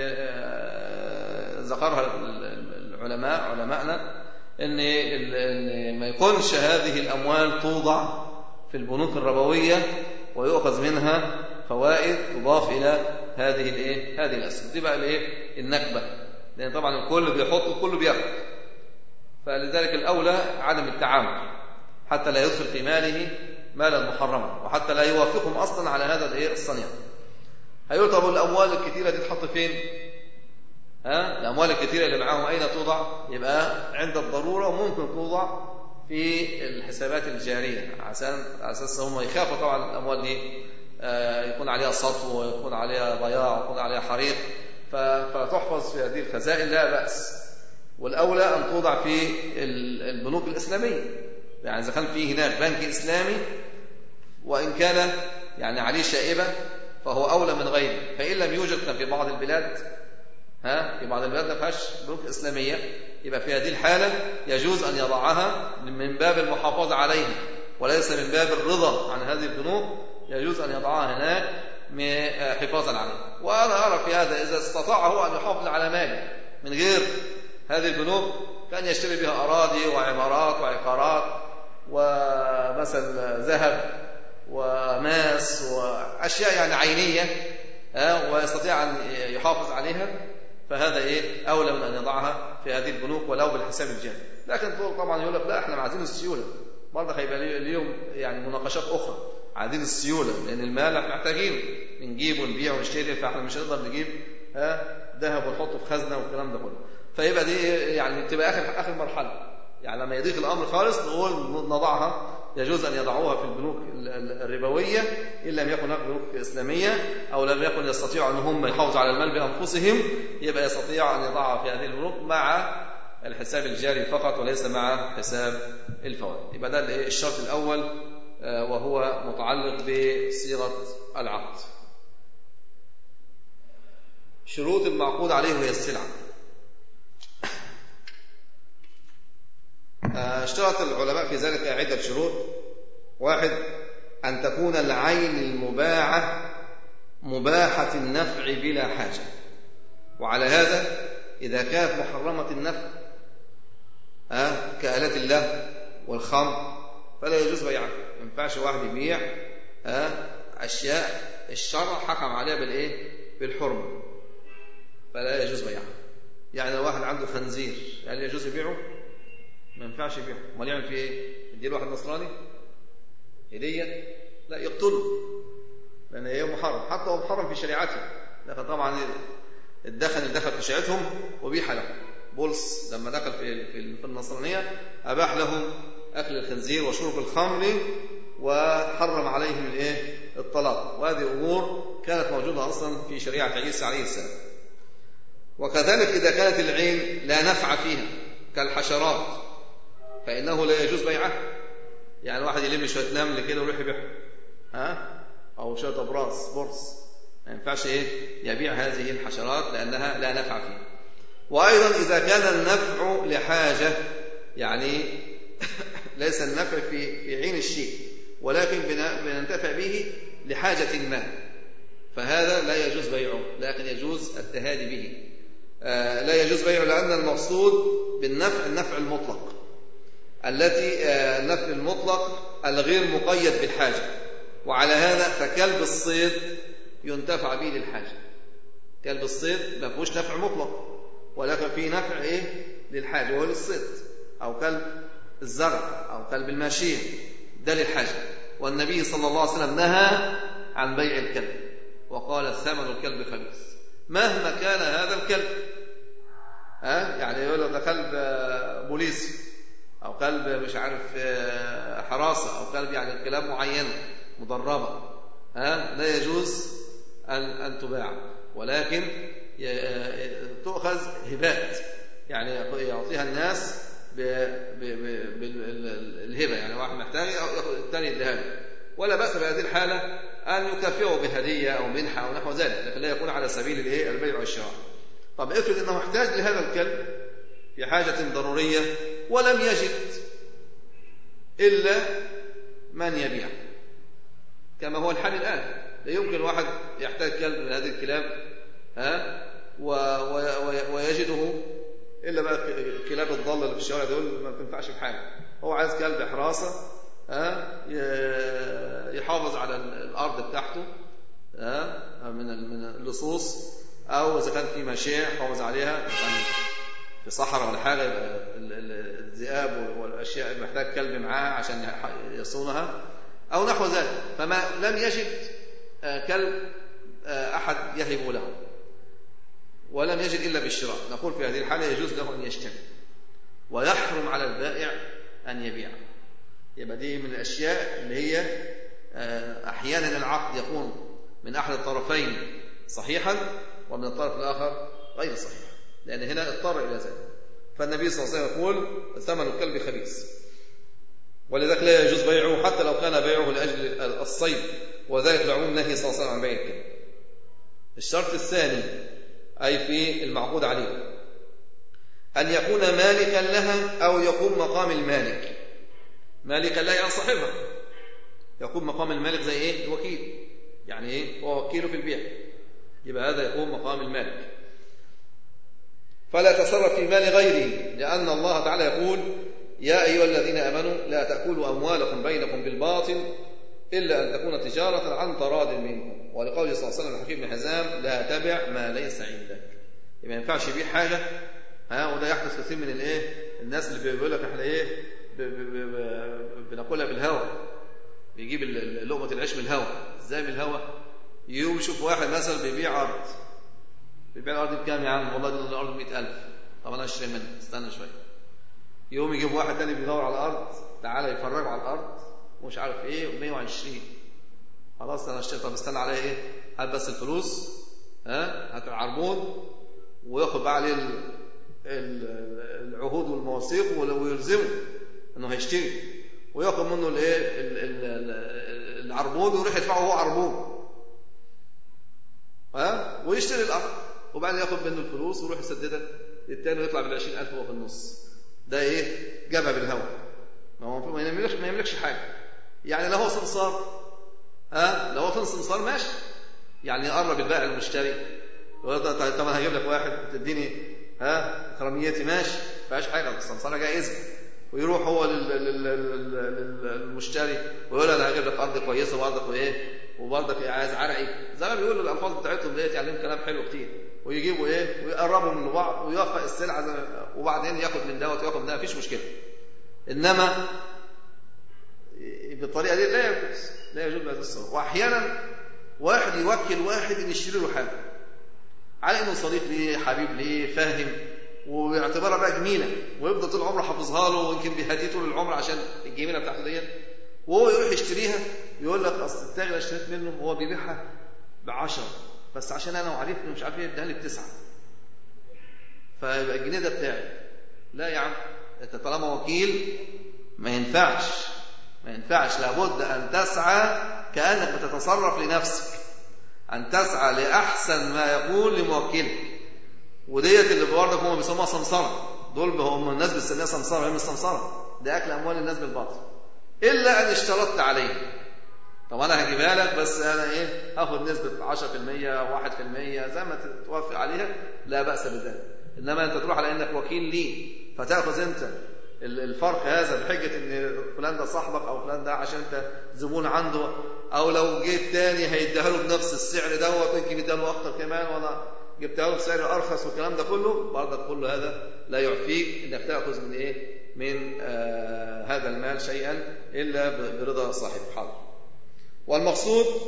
ذكرها العلماء علماءنا إن ما يكونش هذه الأموال توضع في البنوك الربوية ويؤخذ منها فوائد تضاف إلى هذه الايه هذه الأسهم. دي بقى الايه النكبة، لأن طبعا الكل بيحط والكل بياخد، فلذلك الأولى عدم التعامل حتى لا يدخل في ماله مالا محرما وحتى لا يوافقهم أصلا على هذا الايه الصنيع. هيقول طب الأموال الكثيرة دي تحط فين؟ ها الأموال الكثيرة اللي معاهم أين توضع؟ يبقى عند الضرورة ممكن توضع في الحسابات الجارية عشان أساس هم يخافوا طبعا الأموال دي يكون عليها سطو ويكون عليها ضياع ويكون عليها حريق، فتحفظ في هذه الخزائن لا بأس. والأولى أن توضع في البنوك الإسلامية، يعني إذا كان في هناك بنك إسلامي وإن كان يعني عليه شائبة فهو أولى من غيره. فإن لم يوجد في بعض البلاد ها في بعض البلاد ما فيهاش بنوك إسلامية، يبقى في هذه الحالة يجوز أن يضعها من باب المحافظة عليها وليس من باب الرضا عن هذه البنوك، يجوز أن يضعها هناك حفاظا عليه. وأنا أرى في هذا إذا استطاع هو أن يحافظ على ماله من غير هذه البنوك كان يشتري بها أراضي وعمارات وعقارات ومثل ذهب وماس وأشياء يعني عينية ويستطيع أن يحافظ عليها، فهذا إيه أولى من أن يضعها في هذه البنوك ولو بالحساب الجاري. لكن طبعا يقول لك لا احنا عايزين السيولة، برضه هيبقى اليوم يعني مناقشات أخرى، عايزين السيولة لأن المال احنا محتاجينه نجيب ونبيع ونشتري، فاحنا مش هنقدر نجيب ها ذهب ونحطه في خزنة والكلام ده كله. فيبقى دي يعني تبقى آخر آخر مرحلة، يعني لما يضيق الأمر خالص نقول نضعها، يجوز أن يضعوها في البنوك الربوية إن لم يكن هناك بنوك إسلامية أو لم يكن يستطيعوا أن هم يحافظوا على المال بأنفسهم، يبقى يستطيع أن يضعها في هذه البنوك مع الحساب الجاري فقط وليس مع حساب الفوائد. يبقى ده الشرط الأول وهو متعلق بصيغة العقد. شروط المعقود عليه وهي السلعة. اشترط العلماء في ذلك عدة شروط. واحد، أن تكون العين المباعة مباحة النفع بلا حاجة، وعلى هذا إذا كانت محرمة النفع أه كآلات اللهو والخمر فلا يجوز بيعها. ما ينفعش واحد يبيع أه أشياء الشرع حكم عليها بالإيه؟ بالحرمة، فلا يجوز بيعها. يعني لو واحد عنده خنزير هل يجوز يبيعه؟ ما ينفعش يبيعه. امال يعمل فيه ايه؟ يديله واحد نصراني هديه؟ لا، يقتله، لان هي محرم حتى هو محرم في شريعته. لكن طبعا الدخن اللي دخل في شريعتهم وبيح له. بولس لما دخل في في النصرانيه اباح لهم اكل الخنزير وشرب الخمر وحرم عليهم الايه؟ الطلاق. وهذه امور كانت موجوده اصلا في شريعه عيسى عليه السلام. وكذلك اذا كانت العين لا نفع فيها كالحشرات فإنه لا يجوز بيعها. يعني واحد يلم شوية نمل كده ويروح يبيعها ها أو شوية أبراس برص، ما ينفعش إيه يبيع هذه الحشرات لأنها لا نفع فيها. وأيضا إذا كان النفع لحاجة، يعني ليس النفع في في عين الشيء ولكن بننتفع به لحاجة ما، فهذا لا يجوز بيعه، لكن يجوز التهادي به. آه لا يجوز بيعه لأن المقصود بالنفع النفع المطلق التي النفع المطلق الغير مقيد بالحاجة. وعلى هذا فكلب الصيد ينتفع به للحاجة. كلب الصيد ما فيهوش نفع مطلق ولكن فيه نفع إيه؟ للحاجة وهو للصيد. أو كلب الزرع أو كلب الماشية ده للحاجة. والنبي صلى الله عليه وسلم نهى عن بيع الكلب، وقال ثمن الكلب خبيث مهما كان هذا الكلب. ها يعني يقول له ده كلب بوليسي أو كلب مش عارف حراسة أو كلب يعني كلاب معينة مدربة، ها لا يجوز أن أن تباع، ولكن تؤخذ هبات، يعني يعطيها الناس بالهبة، يعني واحد محتاج أو الثاني يديها له، ولا بأس بهذه الحالة أن يكافئه بهدية أو منحة أو نحو ذلك، لكن لا يكون على سبيل الايه البيع والشراء. طب افرض أنه محتاج لهذا الكلب في حاجة ضرورية ولم يجد إلا من يبيع، كما هو الحال الآن. لا يمكن واحد يحتاج كلب من هذه الكلاب ها ويجده إلا بقى كلاب الضالة اللي في الشوارع دول ما بتنفعش بحاجة. هو عايز كلب حراسة ها يحافظ على الأرض بتاعته ها من من اللصوص، أو إذا كان في ماشية يحافظ عليها في صحراء ولا حاجة الذئاب والأشياء محتاج كلب معاه عشان يصونها أو نحو ذلك. فما لم يجد كلب أحد يهب له ولم يجد إلا بالشراء، نقول في هذه الحالة يجوز له أن يشتري، ويحرم على البائع أن يبيع. يبقى دي من الأشياء اللي هي أحيانا العقد يكون من أحد الطرفين صحيحا ومن الطرف الآخر غير صحيح، لأن هنا اضطر إلى ذلك. فالنبي صلى الله عليه وسلم يقول ثمن الكلب خبيث، ولذلك لا يجوز بيعه حتى لو كان بيعه لأجل الصيد، وذلك لعموم النهي صلى الله عليه وسلم عن بيع الكلب. الشرط الثاني أي في المعقود عليه أن يكون مالكا لها أو يقوم مقام المالك. مالكا لها يعني صاحبها، يقوم مقام المالك زي إيه؟ الوكيل، يعني إيه؟ هو وكيله في البيع، يبقى هذا يقوم مقام المالك. فلا يتصرف في مال غيره، لأن الله تعالى يقول يا أيها الذين آمنوا لا تأكلوا أموالكم بينكم بالباطل إلا أن تكون تجارة عن تراض منكم، ولقوله صلى الله عليه وسلم الحكيم بن حزام لا تبع ما ليس عندك. يبقى ما ينفعش يبيع حاجة ها، وده يحدث كثير من الايه الناس اللي بيقول لك احنا ايه بناكلها بالهواء، بيجيب لقمة العيش من الهواء. ازاي من الهواء؟ يوم يشوف واحد مثلا بيبيع أرض، بيبيع الأرض بكام يا عم؟ والله دي الأرض مئة ألف، طب أنا أشتري منك، استنى شوية. يوم يجيب واحد تاني بيدور على الأرض، تعالى يفرجوا على الأرض ومش عارف ايه مئة وعشرين، خلاص انا اشتري. طب استنى عليه ايه؟ هات بس الفلوس، ها هات العربون، وياخد بقى عليه العهود والمواثيق ويلزمه انه هيشتري، وياخد منه الايه العربون ويروح يدفعه هو عربون، ها ويشتري الارض، وبعدين ياخد منه الفلوس ويروح يسددها للتاني ويطلع بالعشرين ألف وهو في النص. ده ايه؟ جابها بالهوى، ما هو ما يملكش ما يملكش حاجه. يعني لو هو سمسار، ها لو هو في سمسار ماشي، يعني يقرب البائع المشتري، طب انا هجيب لك واحد تديني ها كراميتي، ماشي ما فيهاش حاجه، السمساره جائزه. ويروح هو للمشتري ويقول انا هجيب لك ارض كويسه وارضك وايه وبرضك عايز عرقي، زي ما بيقولوا الالفاظ بتاعتهم ديت، يعلموا كلام حلو كتير، ويجيبوا ايه ويقربوا من بعض ويوافق السلعه، وبعدين ياخد من دوت وياخد من ده، مفيش مشكله. انما بالطريقه دي لا يجوز، لا يجوز بهذه الصوره. واحيانا واحد يوكل واحد ان يشتري له حاجه على انه صديق ليه، حبيب ليه، فاهم، ويعتبرها بقى جميله، ويفضل طول عمره حافظها له، ويمكن بيهديه طول العمر عشان الجميله بتاعته ديت، وهو يروح يشتريها يقول لك اصل التاجر اللي اشتريت منه هو بيبيعها بعشرة، بس عشان انا وعرفني مش عارف ايه اداها لي بتسعه، فيبقى الجنيه ده بتاعي. لا يا عم، انت طالما وكيل ما ينفعش، ما ينفعش، لابد أن تسعى كأنك بتتصرف لنفسك، أن تسعى لأحسن ما يقول لموكلك. وديت اللي برضك هم بيسموها سمسرة، دول هم الناس بتسميها سمسرة، هي مش سمسرة، ده أكل أموال الناس بالباطل، إلا أن اشترطت عليه. طب أنا هجيبها لك بس أنا إيه هاخد نسبة عشرة في المية واحد في المية زي ما توافق عليها، لا بأس بذلك. إنما أنت تروح على إنك وكيل ليه فتأخذ أنت الفرق هذا بحجة ان فلان ده صاحبك او فلان ده عشان انت زبون عنده، او لو جيت تاني هيديها له بنفس السعر دوت ويمكن يديها له اكتر كمان وانا جبتها له بسعر ارخص والكلام ده كله، برضك كله هذا لا يعفيك انك تاخذ من ايه من آه هذا المال شيئا الا برضا صاحب الحق. والمقصود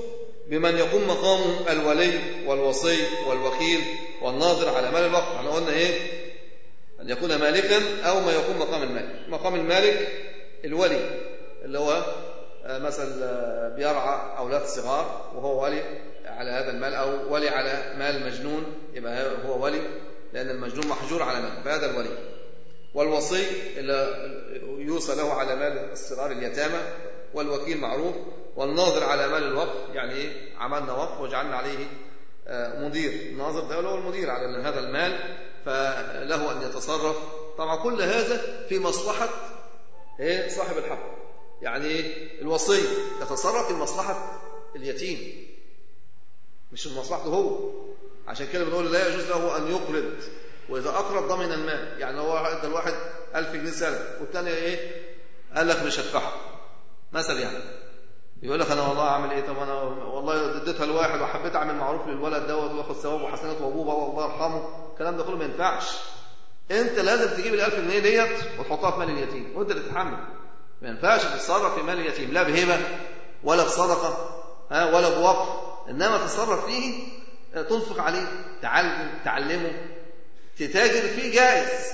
بمن يقوم مقام الولي والوصي والوكيل والناظر على مال الوقف. احنا قلنا ايه؟ أن يكون مالكا أو ما يقوم مقام المالك. مقام المالك الولي اللي هو مثلا بيرعى أولاد صغار وهو ولي على هذا المال، أو ولي على مال المجنون يبقى هو ولي لأن المجنون محجور على مال، فهذا الولي. والوصي اللي يوصى له على مال الصغار اليتامى، والوكيل معروف. والناظر على مال الوقف يعني ايه؟ عملنا وقف وجعلنا عليه مدير. الناظر ده هو المدير على هذا المال، فله أن يتصرف. طبعا كل هذا في مصلحة ايه؟ صاحب الحق. يعني الوصي يتصرف في مصلحة اليتيم مش في مصلحته هو. عشان كده بنقول لا يجوز له أن يقرض، وإذا أقرض ضمن المال. يعني هو ادى الواحد ألف جنيه سلف والثاني ايه؟ قال لك مش هدفعها مثلا، يعني يقول لك انا والله اعمل ايه؟ طب انا والله اديتها لواحد وحبيت اعمل معروف للولد دوت واخد ثواب وحسنات وابوه والله يرحمه، الكلام ده كله ما ينفعش. انت لازم تجيب الألف جنيه ديت وتحطها في مال اليتيم وانت اللي تتحمل. ما ينفعش تتصرف في مال اليتيم لا بهبه ولا بصدقه ها ولا بوقف، انما تتصرف فيه، تنفق عليه، تعلم تعلمه، تتاجر فيه جائز،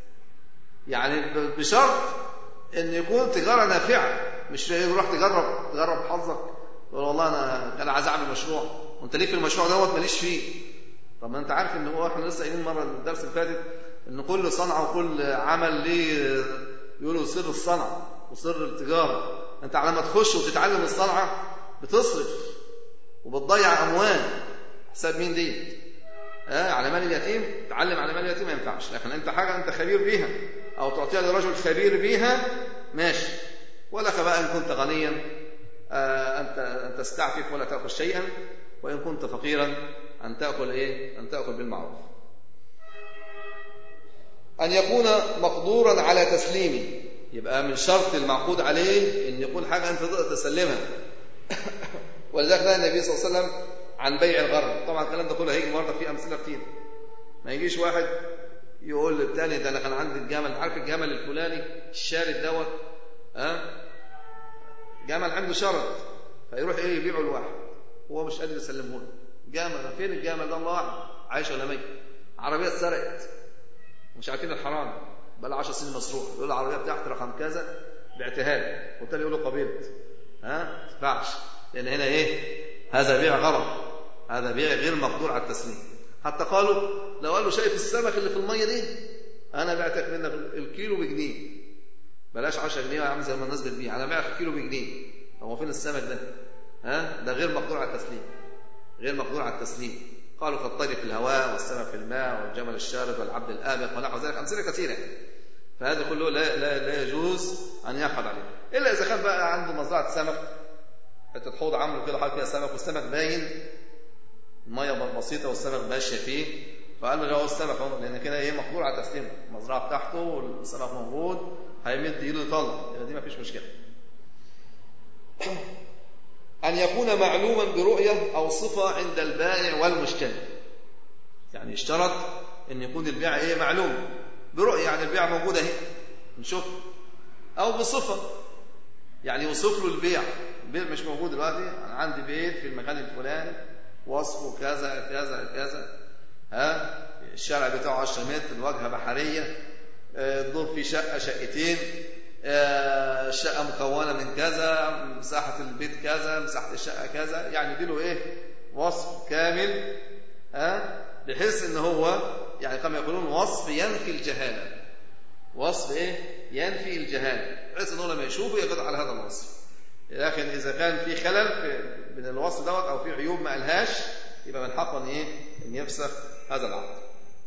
يعني بشرط ان يكون تجاره نافعه. مش يروح تجرب تجرب حظك تقول والله انا انا عايز اعمل مشروع وانت ليه في المشروع دوت ماليش فيه. طب ما انت عارف ان هو احنا لسه قايلين مره الدرس اللي فاتت ان كل صنعه وكل عمل ليه يقولوا سر الصنعه وسر التجاره. انت على ما تخش وتتعلم الصنعه بتصرف وبتضيع اموال. حساب مين دي؟ اه على مال اليتيم. تعلم على مال اليتيم ما ينفعش، لكن انت حاجه انت خبير بيها او تعطيها لرجل خبير بيها ماشي. ولك بقى ان كنت غنيا آه انت ان تستعفف ولا تاكل شيئا، وان كنت فقيرا ان تاكل ايه؟ ان تاكل بالمعروف. ان يكون مقدورا على تسليمه، يبقى من شرط المعقود عليه ان يكون حاجه انت تقدر تسلمها. ولذلك نهى النبي صلى الله عليه وسلم عن بيع الغرر. طبعا الكلام ده كله هيجي برضه في امثله كتير. ما يجيش واحد يقول للثاني ده انا كان عندي الجمل، عارف الجمل الفلاني الشارد دوت ها جمل عنده شرط، فيروح ايه يبيعه لواحد هو مش قادر يسلمه له. جمل فين الجمل ده؟ الله اعلم عايش ولا ميت. عربيه اتسرقت ومش عارفين الحرام بقى لها عشر سنين مسروقه، يقول العربيه بتاعتي رقم كذا بعتها لي، والتاني يقول له قبلت. ها ما ينفعش، لان هنا ايه؟ هذا بيع غرض، هذا بيع غير مقدور على التسليم. حتى قالوا لو قال له شايف السمك اللي في الميه دي انا بعتك منك الكيلو بجنيه، بلاش عشرة جنيه يا عم زي ما الناس بتبيع، انا بعت الكيلو بجنيه. هو فين السمك ده؟ ها ده غير مقدور على التسليم، غير مقدور على التسليم. قالوا كالطير في الهواء والسمك في الماء والجمل الشارد والعبد الآبق ونحو ذلك، امثله كثيره. فهذا كله لا لا لا يجوز ان يأخذ عليه، الا اذا كان بقى عنده مزرعه سمك، حته حوض عامله كده حاطط فيها سمك والسمك باين، الميه بسيطه والسمك ماشيه فيه، فقال له هو السمك اهو، لان كده ايه؟ مقدور على تسليمه، المزرعه بتاعته والسمك موجود، هيمد ايده يطلع، يبقى دي ما فيش مشكله. أن يكون معلوما برؤية أو صفة عند البائع والمشتري. يعني اشترط أن يكون البيع إيه؟ معلوم برؤية، يعني البيع موجود اهي نشوف، أو بصفة يعني يوصف له البيع. البيع مش موجود دلوقتي، أنا عندي بيت في المكان الفلاني وصفه كذا كذا كذا، ها الشارع بتاعه عشرة متر، الواجهة بحرية، الدور فيه شقة شقتين، الشقة مكونة من كذا، مساحة البيت كذا، مساحة الشقة كذا، يعني يديله ايه؟ وصف كامل، ها بحيث ان هو يعني كما يقولون وصف ينفي الجهالة. وصف ايه؟ ينفي الجهالة، بحيث ان هو لما يشوفه يقدر على هذا الوصف. لكن اذا كان في خلل في من الوصف دوت او في عيوب ما قالهاش، يبقى من حقه ان ايه؟ ان يفسخ هذا العقد.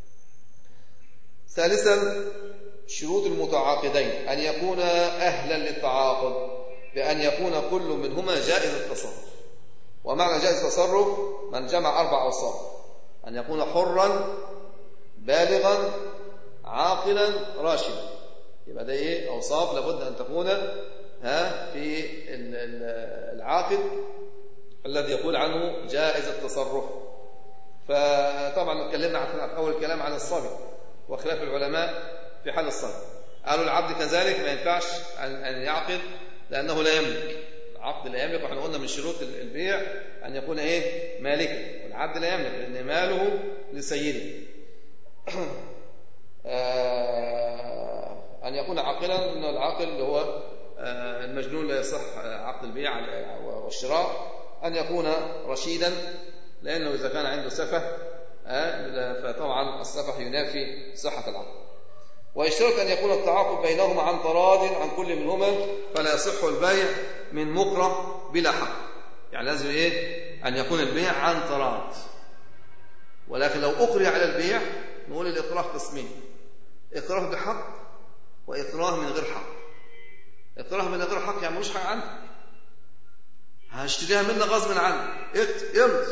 ثالثا شروط المتعاقدين أن يكون أهلا للتعاقد، بأن يكون كل منهما جائز التصرف. ومعنى جائز التصرف من جمع أربع أوصاف: أن يكون حرا بالغا عاقلا راشدا. يبقى ده إيه؟ أوصاف لابد أن تكون ها في العاقد الذي يقول عنه جائز التصرف. فطبعا اتكلمنا عن أول كلام عن الصبي وخلاف العلماء في حال الصبي. قالوا العبد كذلك ما ينفعش أن يعقد لأنه لا يملك، العقد لا يملك، واحنا قلنا من شروط البيع أن يكون إيه مالكا، والعبد لا يملك لأن ماله لسيده. أن يكون عاقلا، أن العاقل هو المجنون لا يصح عقد البيع والشراء. أن يكون رشيدا، لأنه إذا كان عنده سفه فطبعا السفه ينافي صحة العقد. ويشترط أن يكون التعاقد بينهما عن تراض عن كل منهما، فلا يصح البيع من مكره بلا حق. يعني لازم إيه أن يكون البيع عن تراض. ولكن لو أكره على البيع نقول الإكراه قسمين: إكراه بحق وإكراه من غير حق. إكراه من غير حق يعني مش حق عنك، هشتريها منك غصب عنك، امت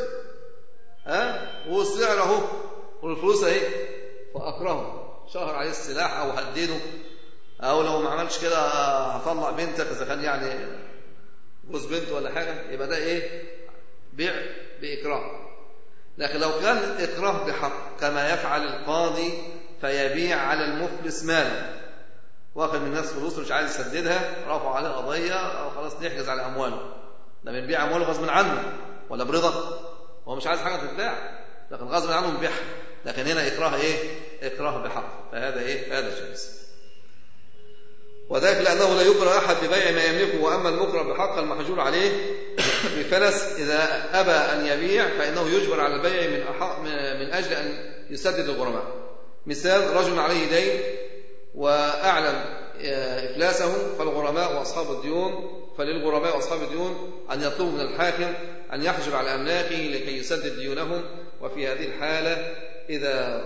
ها والسعر اهو والفلوس اهي، فأكرهه، شهر عليه السلاح او هدده، او لو ما عملش كده هطلع بنتك اذا كان يعني جوز بنت ولا حاجه، يبقى ده ايه بيع بإكراه. لكن لو كان إكراه بحق كما يفعل القاضي فيبيع على المفلس ماله، واخد من الناس فلوس مش عايز يسددها، رفع عليه قضيه او خلاص نحجز على امواله، ده بنبيع امواله غصب عنه ولا برضا، هو مش عايز حاجه تتباع لكن غصب عنه بنبيعها. لكن هنا اكراه ايه اكراه بحق، فهذا ايه هذا جائز. وذلك لانه لا يكره احد ببيع ما يملكه، واما المكره بحق المحجور عليه بفلس اذا ابى ان يبيع فانه يجبر على البيع من أحق من اجل ان يسدد الغرماء. مثال: رجل عليه دين واعلن افلاسه، فالغرماء واصحاب الديون فللغرماء واصحاب الديون ان يطلبوا من الحاكم ان يحجر على املاكه لكي يسدد ديونهم. وفي هذه الحاله اذا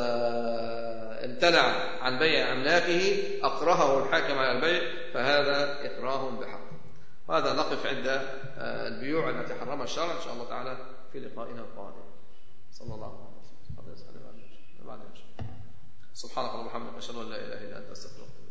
امتنع عن بيع املاكه اكرهه الحاكم على البيع، فهذا اكراه بحق. وهذا نقف عند البيوع التي حرمها الشرع ان شاء الله تعالى في لقائنا القادم. صلى الله عليه وسلم. سبحانك اللهم وبحمدك اشهد ان لا اله الا انت استغفرك.